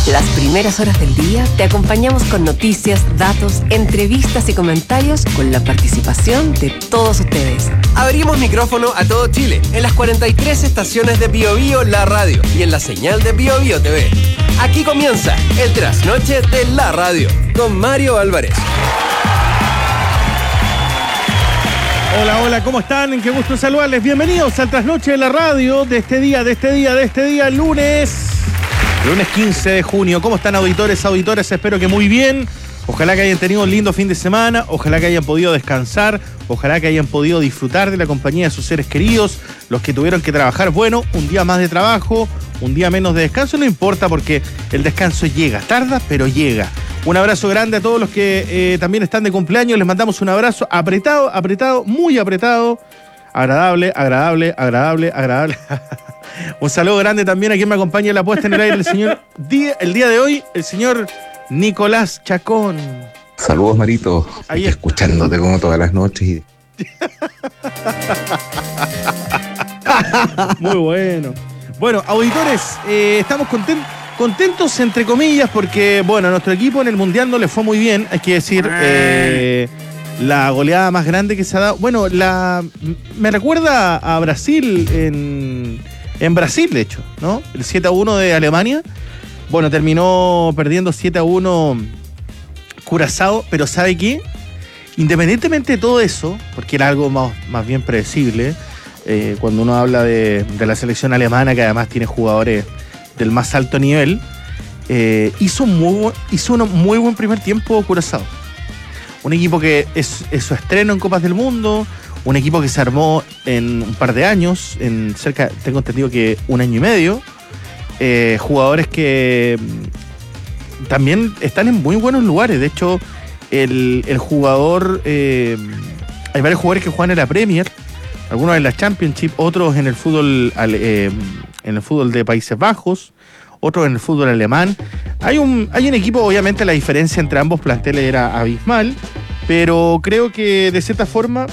Las primeras horas del día te acompañamos con noticias, datos, entrevistas y comentarios con la participación de todos ustedes. Abrimos micrófono a todo Chile, en las 43 estaciones de Bio Bio La Radio y en la señal de Bio Bio TV. Aquí comienza el trasnoche de la radio, con Mario Álvarez. Hola, hola, ¿cómo están? Qué gusto saludarles. Bienvenidos al trasnoche de la radio de este día, lunes 15 de junio. ¿Cómo están, auditores, auditoras? Espero que muy bien. Ojalá que hayan tenido un lindo fin de semana, ojalá que hayan podido descansar, ojalá que hayan podido disfrutar de la compañía de sus seres queridos, los que tuvieron que trabajar. Bueno, un día más de trabajo, un día menos de descanso, no importa porque el descanso llega, tarda, pero llega. Un abrazo grande a todos los que también están de cumpleaños, les mandamos un abrazo apretado, muy apretado, agradable. Un saludo grande también a quien me acompaña en la puesta en el aire, el día de hoy, el señor Nicolás Chacón. Saludos, Marito. Ahí escuchándote como todas las noches. Muy bueno. Bueno, auditores, estamos contentos entre comillas porque, bueno, a nuestro equipo en el Mundial no le fue muy bien, hay que decir. La goleada más grande que se ha dado. Bueno, me recuerda a Brasil en Brasil, de hecho, ¿no? El 7-1 de Alemania. Bueno, terminó perdiendo 7-1 Curazao, pero ¿sabe qué? Independientemente de todo eso, porque era algo más bien predecible, cuando uno habla de la selección alemana, que además tiene jugadores del más alto nivel, hizo un muy buen primer tiempo Curazao. Un equipo que es su estreno en Copas del Mundo, un equipo que se armó en un par de años, tengo entendido que un año y medio, jugadores que también están en muy buenos lugares. De hecho, el jugador, hay varios jugadores que juegan en la Premier, algunos en la Championship, otros en el fútbol de Países Bajos, otros en el fútbol alemán. Hay un equipo, obviamente la diferencia entre ambos planteles era abismal, pero creo que de cierta forma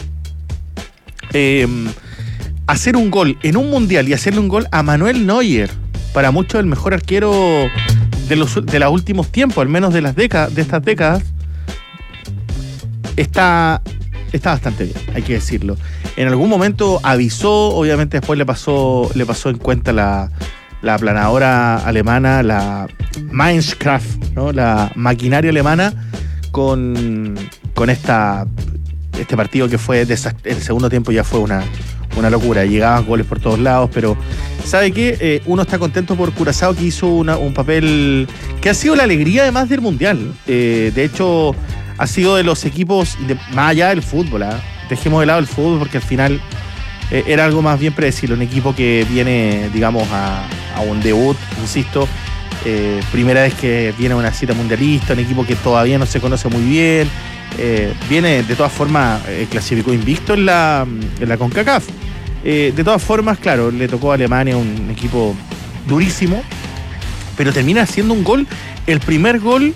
hacer un gol en un mundial y hacerle un gol a Manuel Neuer, para muchos el mejor arquero de los últimos tiempos, al menos de estas décadas, está bastante bien, hay que decirlo. En algún momento avisó, obviamente después le pasó en cuenta la aplanadora alemana, la Minecraft, ¿no? La maquinaria alemana con este partido que fue el segundo tiempo ya fue una locura, llegaban goles por todos lados, pero ¿sabe qué? Uno está contento por Curazao, que hizo un papel que ha sido la alegría además del Mundial. De hecho, ha sido de los equipos, más allá del fútbol, dejemos de lado el fútbol porque al final era algo más bien predecible, un equipo que viene, digamos, a un debut, insisto, primera vez que viene a una cita mundialista, un equipo que todavía no se conoce muy bien, viene de todas formas, clasificó invicto en la CONCACAF. De todas formas, claro, le tocó a Alemania un equipo durísimo, pero termina haciendo un gol, el primer gol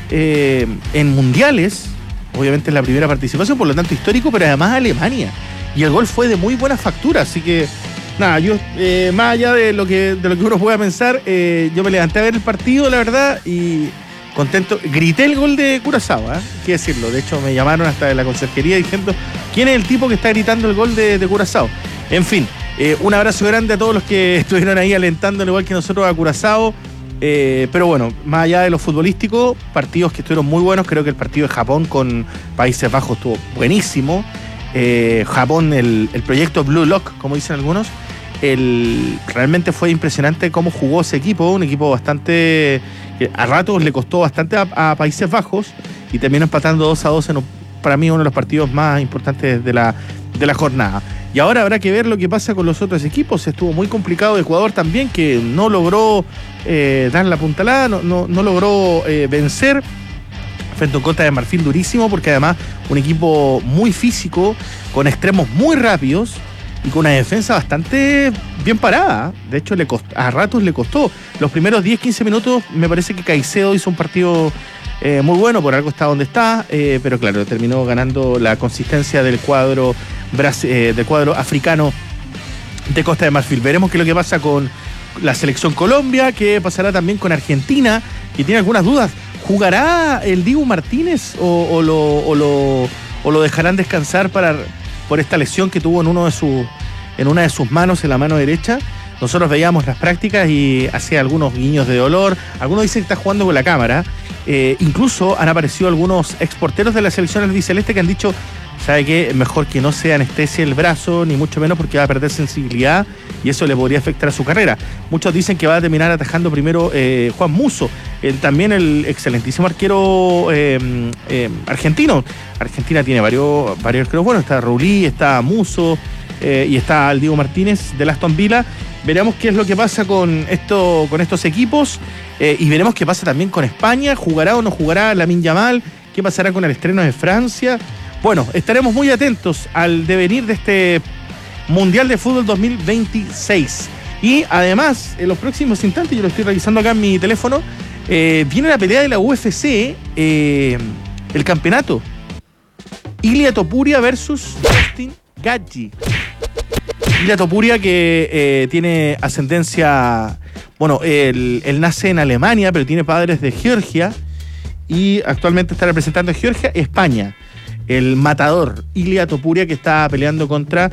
en mundiales, obviamente en la primera participación, por lo tanto histórico, pero además Alemania. Y el gol fue de muy buena factura, así que nada, yo más allá de lo que uno pueda pensar, yo me levanté a ver el partido, la verdad, y contento. Grité el gol de Curazao, hay que decirlo. De hecho, me llamaron hasta de la conserjería diciendo ¿quién es el tipo que está gritando el gol de Curazao? En fin, un abrazo grande a todos los que estuvieron ahí alentando, al igual que nosotros, a Curazao. Pero bueno, más allá de lo futbolístico, partidos que estuvieron muy buenos. Creo que el partido de Japón con Países Bajos estuvo buenísimo. Japón, el proyecto Blue Lock, como dicen algunos, realmente fue impresionante cómo jugó ese equipo, un equipo bastante, que a ratos le costó bastante a Países Bajos y terminó empatando 2-2 en para mí uno de los partidos más importantes de la jornada. Y ahora habrá que ver lo que pasa con los otros equipos. Estuvo muy complicado Ecuador también, que no logró dar la puntalada, no logró vencer frente a un Costa de Marfil durísimo, porque además un equipo muy físico, con extremos muy rápidos y con una defensa bastante bien parada. De hecho, a ratos le costó. Los primeros 10-15 minutos me parece que Caicedo hizo un partido muy bueno, por algo está donde está, pero claro, terminó ganando la consistencia del cuadro africano de Costa de Marfil. Veremos qué es lo que pasa con la selección Colombia, que pasará también con Argentina, que tiene algunas dudas. ¿Jugará el Dibu Martínez o lo dejarán descansar por esta lesión que tuvo en una de sus manos, en la mano derecha? Nosotros veíamos las prácticas y hacía algunos guiños de dolor. Algunos dicen que está jugando con la cámara. Incluso han aparecido algunos exporteros de la selección albiceleste que han dicho, ¿sabe qué? Mejor que no se anestesie el brazo, ni mucho menos porque va a perder sensibilidad y eso le podría afectar a su carrera. Muchos dicen que va a terminar atajando primero Juan Musso, también el excelentísimo arquero argentino. Argentina tiene varios arqueros buenos, está Rulli, está Musso y está el Diego Martínez del Aston Villa. Veremos qué es lo que pasa con estos equipos y veremos qué pasa también con España. ¿Jugará o no jugará Lamine Yamal? ¿Qué pasará con el estreno de Francia? Bueno, estaremos muy atentos al devenir de este Mundial de Fútbol 2026. Y además, en los próximos instantes, yo lo estoy revisando acá en mi teléfono, viene la pelea de la UFC, el campeonato. Ilia Topuria versus Justin Gaethje. Ilia Topuria que tiene ascendencia, bueno, él nace en Alemania, pero tiene padres de Georgia y actualmente está representando a Georgia, España. El matador Ilia Topuria que está peleando contra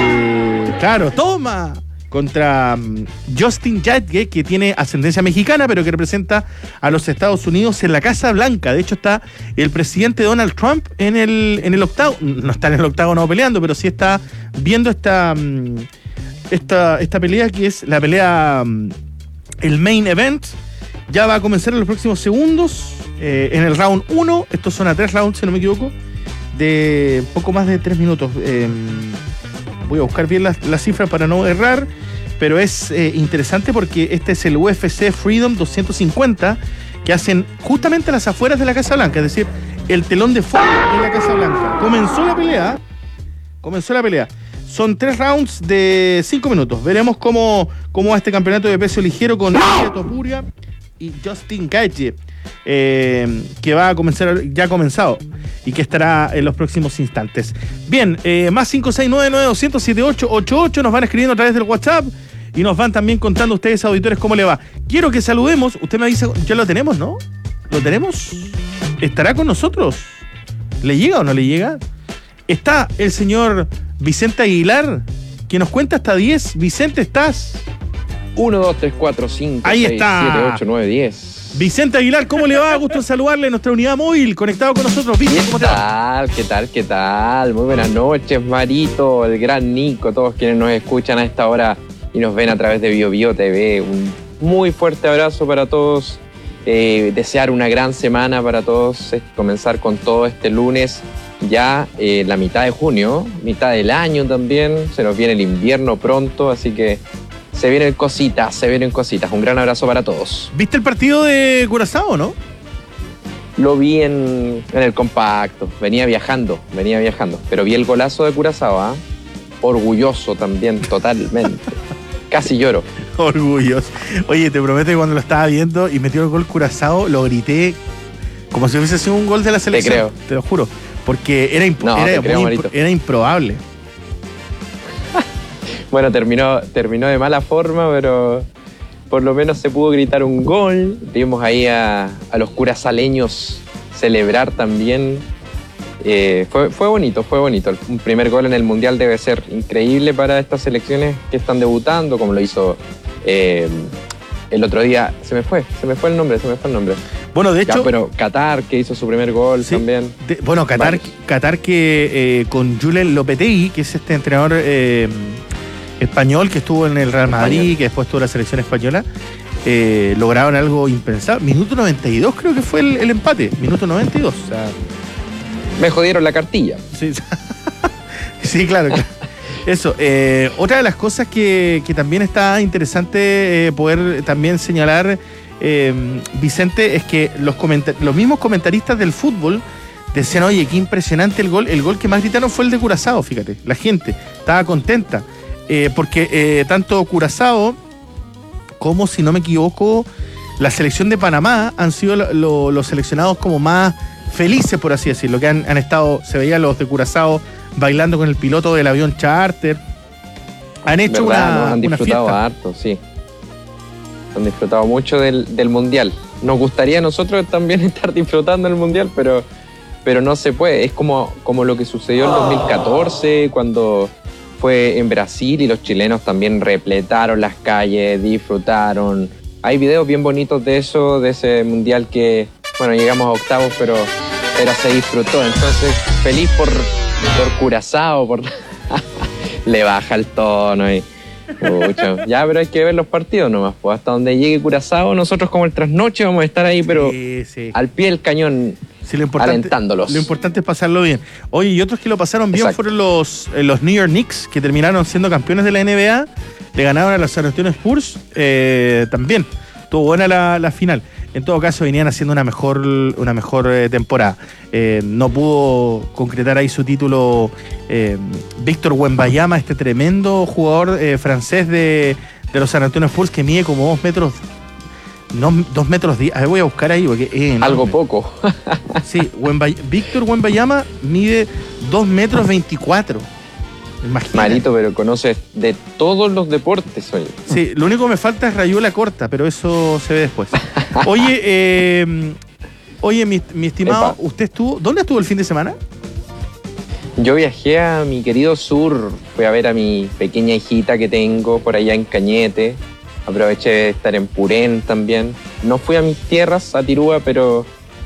contra Justin Gaethje, que tiene ascendencia mexicana pero que representa a los Estados Unidos en la Casa Blanca. De hecho está el presidente Donald Trump en el octavo, no está en el octágono peleando, pero sí está viendo esta pelea, que es la pelea, el main event. Ya va a comenzar en los próximos segundos, en el round 1. Estos son a 3 rounds, si no me equivoco, de poco más de 3 minutos. Voy a buscar bien las cifras para no errar, pero es interesante porque este es el UFC Freedom 250 que hacen justamente a las afueras de la Casa Blanca, es decir, el telón de fondo en la Casa Blanca. Comenzó la pelea. Son 3 rounds de 5 minutos. Veremos cómo va este campeonato de peso ligero con Ilia Topuria y Justin Gaethje, que va a comenzar, ya ha comenzado y que estará en los próximos instantes. Bien, más 569-9200-7888 nos van escribiendo a través del WhatsApp y nos van también contando ustedes, auditores, cómo le va. Quiero que saludemos, usted me dice, ya lo tenemos, ¿no? ¿Lo tenemos? ¿Estará con nosotros? ¿Le llega o no le llega? Está el señor Vicente Aguilar, que nos cuenta hasta 10. Vicente, ¿estás? 1, 2, 3, 4, 5, ahí 6, está. 7, 8, 9, 10. Vicente Aguilar, ¿cómo le va? Gusto en saludarle, nuestra unidad móvil, conectado con nosotros. Vicente, ¿cómo te va? ¿Qué tal? Muy buenas noches, Marito, el gran Nico, todos quienes nos escuchan a esta hora y nos ven a través de BioBio TV. Un muy fuerte abrazo para todos. Desear una gran semana para todos. Comenzar con todo este lunes, ya la mitad de junio, mitad del año también. Se nos viene el invierno pronto, así que se vienen cositas. Un gran abrazo para todos. ¿Viste el partido de Curazao, no? Lo vi en el compacto. Venía viajando. Pero vi el golazo de Curazao, ¿eh? Orgulloso también, totalmente. Casi lloro. Orgulloso. Oye, te prometo que cuando lo estaba viendo y metió el gol Curazao, lo grité como si hubiese sido un gol de la selección. Te creo. Te lo juro. Porque era improbable. Bueno, terminó de mala forma, pero por lo menos se pudo gritar un gol. Vimos ahí a los curazaleños celebrar también. Fue bonito. Un primer gol en el Mundial debe ser increíble para estas selecciones que están debutando, como lo hizo el otro día. Se me fue el nombre. Bueno, de hecho... pero Qatar, que hizo su primer gol, sí, también. Qatar que con Julen Lopetegui, que es este entrenador español que estuvo en el Real Madrid, que después tuvo la selección española, lograron algo impensable. Minuto 92 creo que fue el empate. Minuto 92. O sea, me jodieron la cartilla. Sí, sí, claro. Eso. Otra de las cosas que también está interesante poder también señalar, Vicente, es que los mismos comentaristas del fútbol decían, oye, qué impresionante el gol que más gritaron fue el de Curazao, fíjate. La gente estaba contenta. Porque tanto Curazao como, si no me equivoco, la selección de Panamá han sido los seleccionados como más felices, por así decirlo, que han estado, se veían los de Curazao bailando con el piloto del avión charter. Han hecho han disfrutado una fiesta. harto, sí. Han disfrutado mucho del Mundial. Nos gustaría a nosotros también estar disfrutando del Mundial, pero no se puede. Es como lo que sucedió en 2014, cuando fue en Brasil y los chilenos también repletaron las calles, disfrutaron. Hay videos bien bonitos de eso, de ese Mundial que, bueno, llegamos a octavos, pero se disfrutó. Entonces, feliz por Curazao, le baja el tono y... Pucha, ya, pero hay que ver los partidos nomás, pues hasta donde llegue Curazao, nosotros como el trasnoche vamos a estar ahí, pero sí. Al pie del cañón, alentándolos. Lo importante es pasarlo bien. Oye, y otros que lo pasaron bien fueron los New York Knicks, que terminaron siendo campeones de la NBA, le ganaron a los San Antonio Spurs, también, estuvo buena la final. En todo caso, venían haciendo una mejor temporada. No pudo concretar ahí su título Víctor Wembanyama, este tremendo jugador francés de los San Antonio Spurs, que mide como 2 metros. No, 2 metros 10. A ver, voy a buscar ahí porque es algo poco. Sí, Víctor Wembanyama mide 2 metros 24. Imagínate. Marito, pero conoces de todos los deportes, oye. Sí, lo único que me falta es rayuela corta, pero eso se ve después. Oye, mi estimado, ¿usted estuvo? ¿Dónde estuvo el fin de semana? Yo viajé a mi querido sur. Fui a ver a mi pequeña hijita que tengo por allá en Cañete. Aproveché de estar en Purén también. No fui a mis tierras, a Tirúa, pero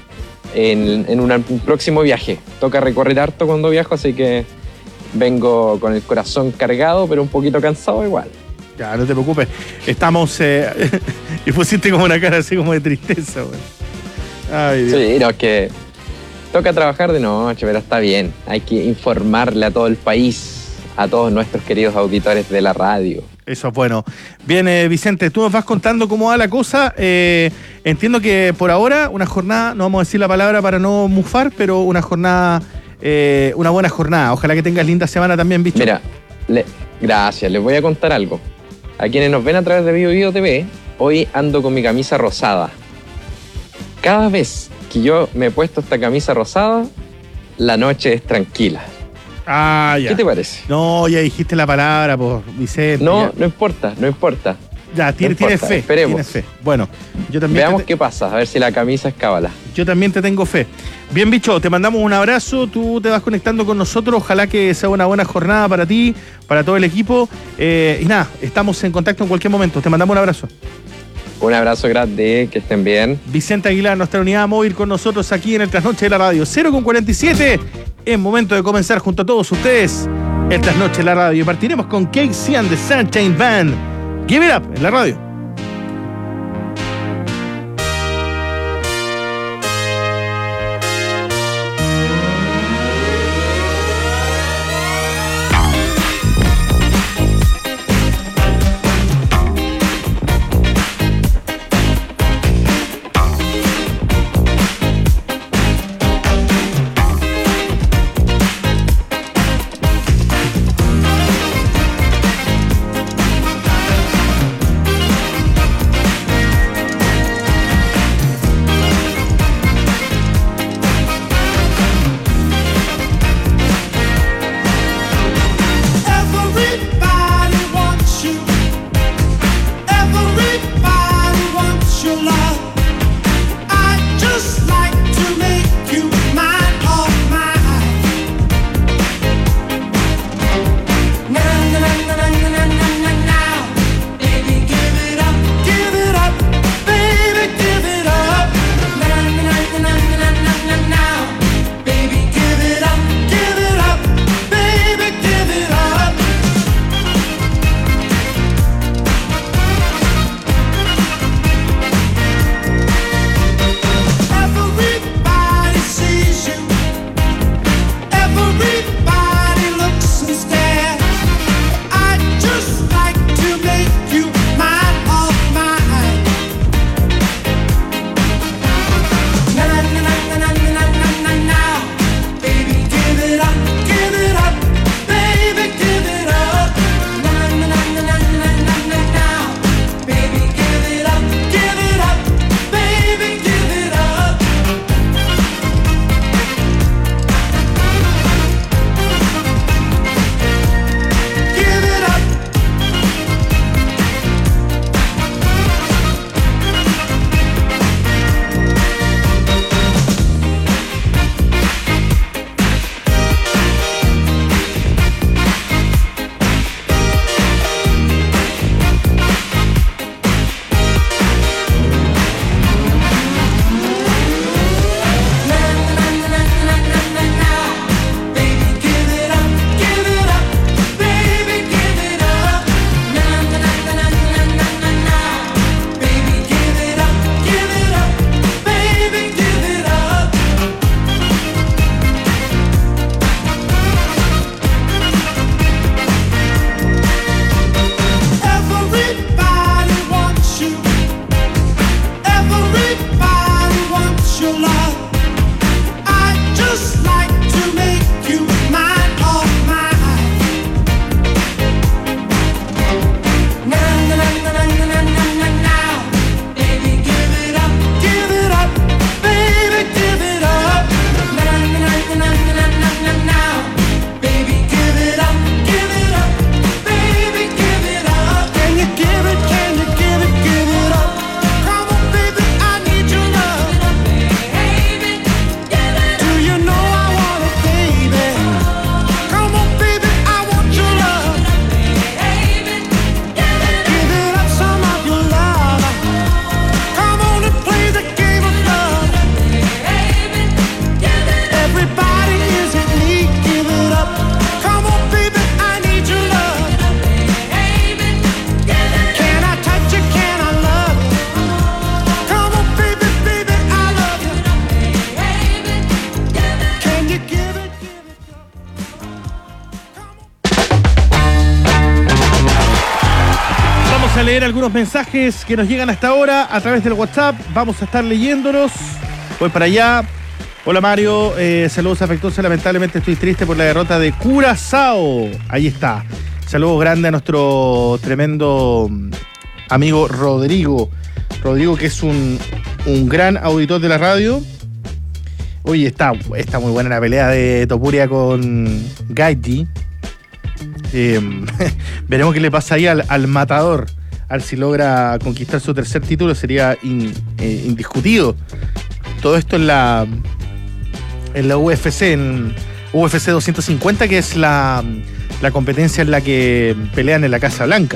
en un próximo viaje. Toca recorrer harto cuando viajo, así que vengo con el corazón cargado, pero un poquito cansado igual. Ya, no te preocupes. Estamos... y pusiste como una cara así como de tristeza, güey. Ay, Dios. Sí, no, es que toca trabajar de noche, pero está bien. Hay que informarle a todo el país, a todos nuestros queridos auditores de la radio. Eso es bueno. Bien, Vicente, tú nos vas contando cómo va la cosa. Entiendo que por ahora una jornada, no vamos a decir la palabra para no mufar, pero una jornada... una buena jornada. Ojalá que tengas linda semana también, bicho. Mira, gracias. Les voy a contar algo. A quienes nos ven a través de BioBio TV, hoy ando con mi camisa rosada. Cada vez que yo me he puesto esta camisa rosada, la noche es tranquila. Ah, ya. ¿Qué te parece? No, ya dijiste la palabra, pues, Vicente. No, no importa. Ya, tienes fe. Esperemos. Tienes fe. Bueno, yo también. Veamos qué pasa, a ver si la camisa es cábala. Yo también te tengo fe. Bien, bicho, te mandamos un abrazo. Tú te vas conectando con nosotros. Ojalá que sea una buena jornada para ti, para todo el equipo. Y nada, estamos en contacto en cualquier momento. Te mandamos un abrazo. Un abrazo grande, que estén bien. Vicente Aguilar, nuestra unidad móvil con nosotros aquí en el Trasnoche de la Radio. 0:47. Es momento de comenzar junto a todos ustedes el Trasnoche de la Radio. Partiremos con Casey and the Sunshine Band. Give it up en la radio. leer algunos mensajes que nos llegan hasta ahora a través del WhatsApp. Vamos a estar leyéndolos. Voy para allá. Hola Mario, saludos afectuosos. Lamentablemente estoy triste por la derrota de Curazao. Ahí está. Saludos grande a nuestro tremendo amigo Rodrigo. Rodrigo, que es un gran auditor de la radio. Oye, está muy buena la pelea de Topuria con Gaiji. Veremos qué le pasa ahí al matador. A ver si logra conquistar su tercer título. Sería indiscutido. Todo esto en la UFC, en UFC 250, que es la competencia en la que pelean en la Casa Blanca.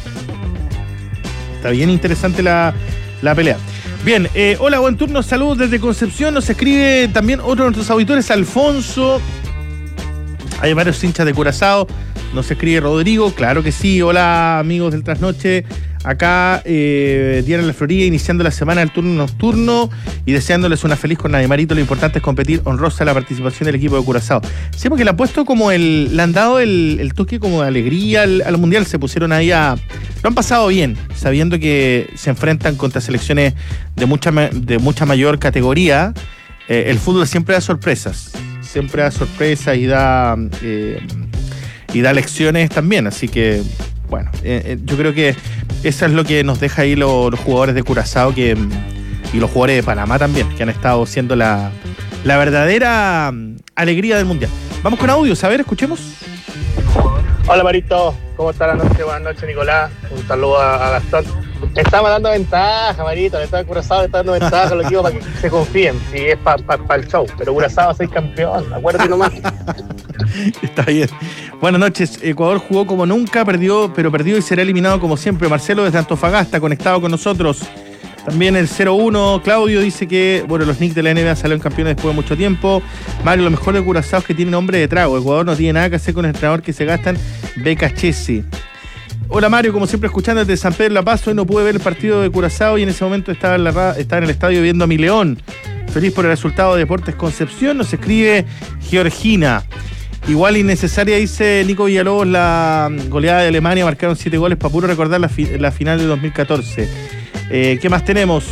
Está bien interesante la pelea. Bien, hola, buen turno, saludos desde Concepción. Nos escribe también otro de nuestros auditores, Alfonso. Hay varios hinchas de Curazao. Nos escribe Rodrigo, claro que sí. Hola, amigos del Trasnoche. Acá, Diana La Florida, iniciando la semana del turno nocturno y deseándoles una feliz jornada. Marito, lo importante es competir honrosa la participación del equipo de Curazao. Sí, porque le han puesto como le han dado el toque como de alegría al Mundial. Se pusieron ahí lo han pasado bien, sabiendo que se enfrentan contra selecciones de mucha mayor categoría. El fútbol siempre da sorpresas. Siempre da sorpresas y da lecciones también. Así que, bueno, yo creo que eso es lo que nos deja ahí los jugadores de Curazao y los jugadores de Panamá también, que han estado siendo la verdadera alegría del Mundial. Vamos con audios, a ver, escuchemos. Hola Marito, ¿cómo está la noche? Buenas noches, Nicolás. Un saludo a Gastón. Estamos dando ventaja, Marito. Le está Curazao, le está dando ventaja a los equipos para que se confíen. Si es para el show. Pero Curazao va a ser campeón, acuérdate nomás. Está bien. Buenas noches. Ecuador jugó como nunca, perdió y será eliminado como siempre. Marcelo desde Antofagasta, conectado con nosotros. También el 0-1, Claudio dice que, bueno, los Knicks de la NBA salieron campeones después de mucho tiempo. Mario, lo mejor de Curazao es que tiene nombre de trago. Ecuador no tiene nada que hacer con el entrenador que se gastan. Beca Chesi. Hola Mario, como siempre escuchando desde San Pedro La Paz. Hoy no pude ver el partido de Curazao y en ese momento estaba en el estadio viendo a mi León. Feliz por el resultado de Deportes Concepción. Nos escribe Georgina. Igual innecesaria, dice Nico Villalobos, la goleada de Alemania. Marcaron 7 goles para puro recordar la final de 2014. ¿Qué más tenemos?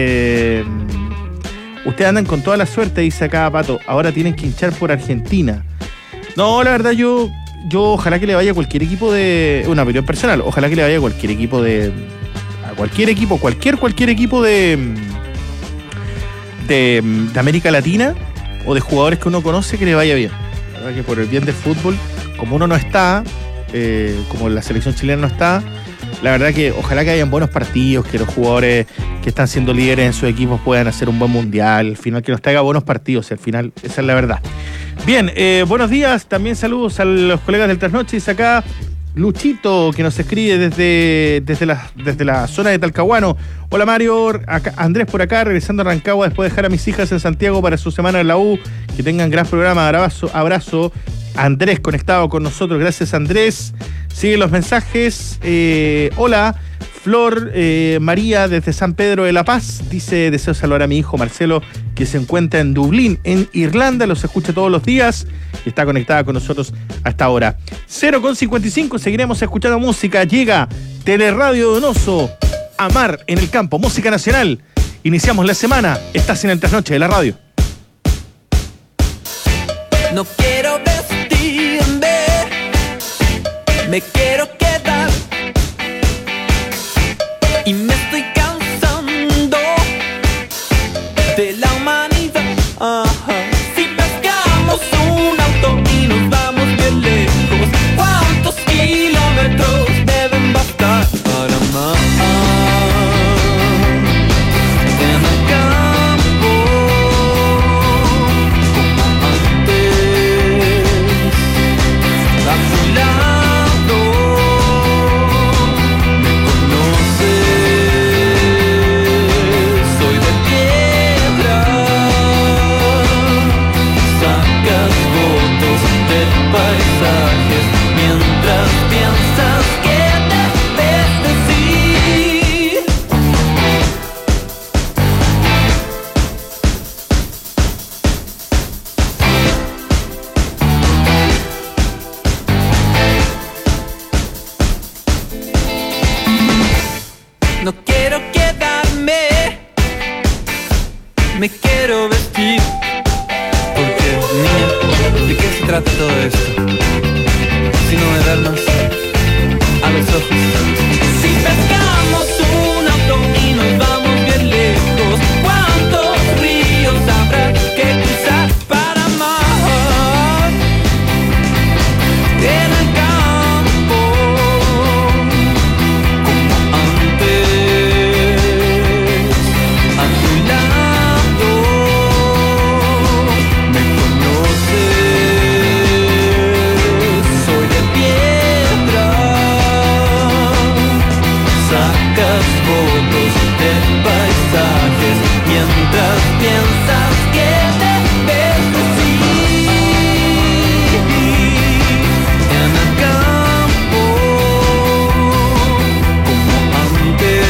Ustedes andan con toda la suerte, dice acá Pato. Ahora tienen que hinchar por Argentina. No, la verdad yo ojalá que le vaya a cualquier equipo de... Una opinión personal. Ojalá que le vaya a cualquier equipo de... A cualquier equipo, cualquier equipo de América Latina o de jugadores que uno conoce, que le vaya bien. La verdad que por el bien del fútbol, como uno no está, como la selección chilena no está, la verdad que ojalá que hayan buenos partidos, que los jugadores que están siendo líderes en sus equipos puedan hacer un buen mundial, al final que nos traiga buenos partidos, al final esa es la verdad. Bien, buenos días, también saludos a los colegas del Trasnoche, dice acá Luchito, que nos escribe desde la zona de Talcahuano. Hola Mario, acá, Andrés por acá, regresando a Rancagua después de dejar a mis hijas en Santiago para su semana en la U. Que tengan gran programa, abrazo. Andrés conectado con nosotros, gracias Andrés. Siguen los mensajes. Hola, Flor María desde San Pedro de la Paz. Dice, deseo saludar a mi hijo Marcelo, que se encuentra en Dublín, en Irlanda. Los escucha todos los días y está conectada con nosotros hasta ahora. 0:55, seguiremos escuchando música. Llega Teleradio Donoso, Amar en el Campo, música nacional. Iniciamos la semana. Estás en el Trasnoche de la radio. No quiero vestirme, me quiero quedar. Y me estoy cansando de la humanidad. Ajá. Si pescamos un auto y nos vamos bien lejos, ¿cuántos kilómetros deben bastar para amar? En el campo, como antes, a su lado, me conoces. Soy de piedra, sacas fotos de me quiero vestir. Porque, niña, ¿de qué se trata todo esto? Sino de vernos a los ojos. Si pescamos un auto y nos vamos bien lejos, ¿cuántos ríos habrá que cruzar para amar? En el campo, como antes, a tu lado, me conoces, soy de piedra, sacas fotos de paisajes mientras piensas que te ves así. En el campo, como antes,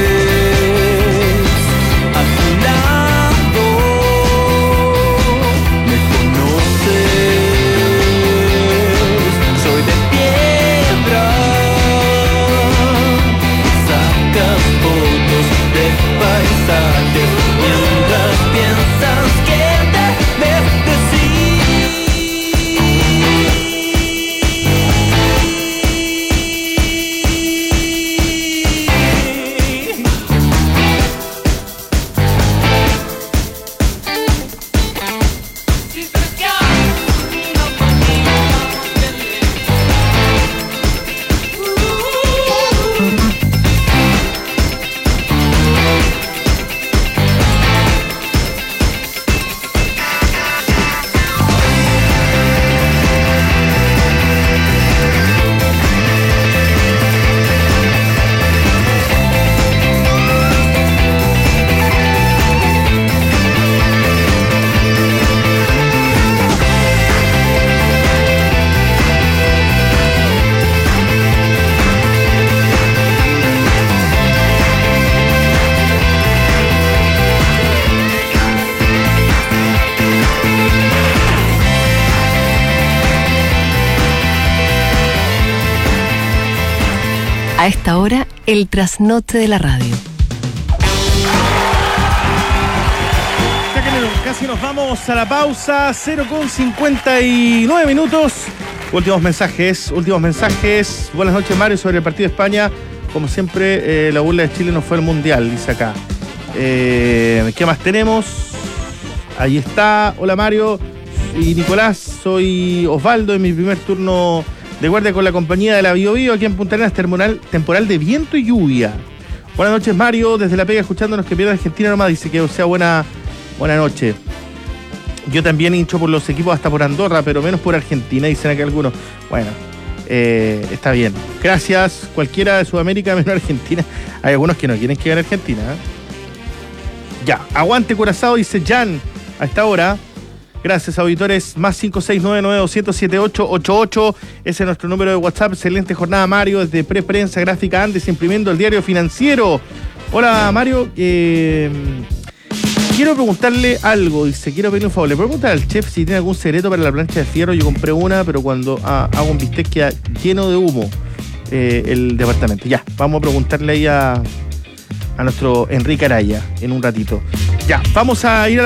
a tu lado, me conoces, soy de piedra, sacas fotos de paisajes mientras piensas que te ves así. A esta hora, el trasnoche de la radio. Ya que casi nos vamos a la pausa, 0:59 minutos. Últimos mensajes. Buenas noches, Mario, sobre el partido de España. Como siempre, la burla de Chile no fue al Mundial, dice acá. ¿Qué más tenemos? Ahí está. Hola, Mario y Nicolás. Soy Osvaldo en mi primer turno de guardia con la compañía de la Biobío aquí en Punta Arenas, temporal de viento y lluvia. Buenas noches, Mario, desde La Pega, escuchándonos, que pierda Argentina nomás, dice que sea buena noche. Yo también hincho por los equipos, hasta por Andorra, pero menos por Argentina, dicen acá algunos. Bueno, está bien. Gracias, cualquiera de Sudamérica menos Argentina. Hay algunos que no quieren que gane Argentina, ¿eh? Ya, aguante Curazao, dice Jan, a esta hora. Gracias, auditores. Más 569-200-7888. Ese es nuestro número de WhatsApp. Excelente jornada, Mario, desde Preprensa Gráfica Andes, imprimiendo el diario financiero. Hola, Mario. Quiero preguntarle algo. Dice, quiero pedirle un favor. Le puedo preguntar al chef si tiene algún secreto para la plancha de fierro. Yo compré una, pero cuando hago un bistec queda lleno de humo el departamento. Ya, vamos a preguntarle ahí a nuestro Enrique Araya en un ratito. Ya, vamos a ir a la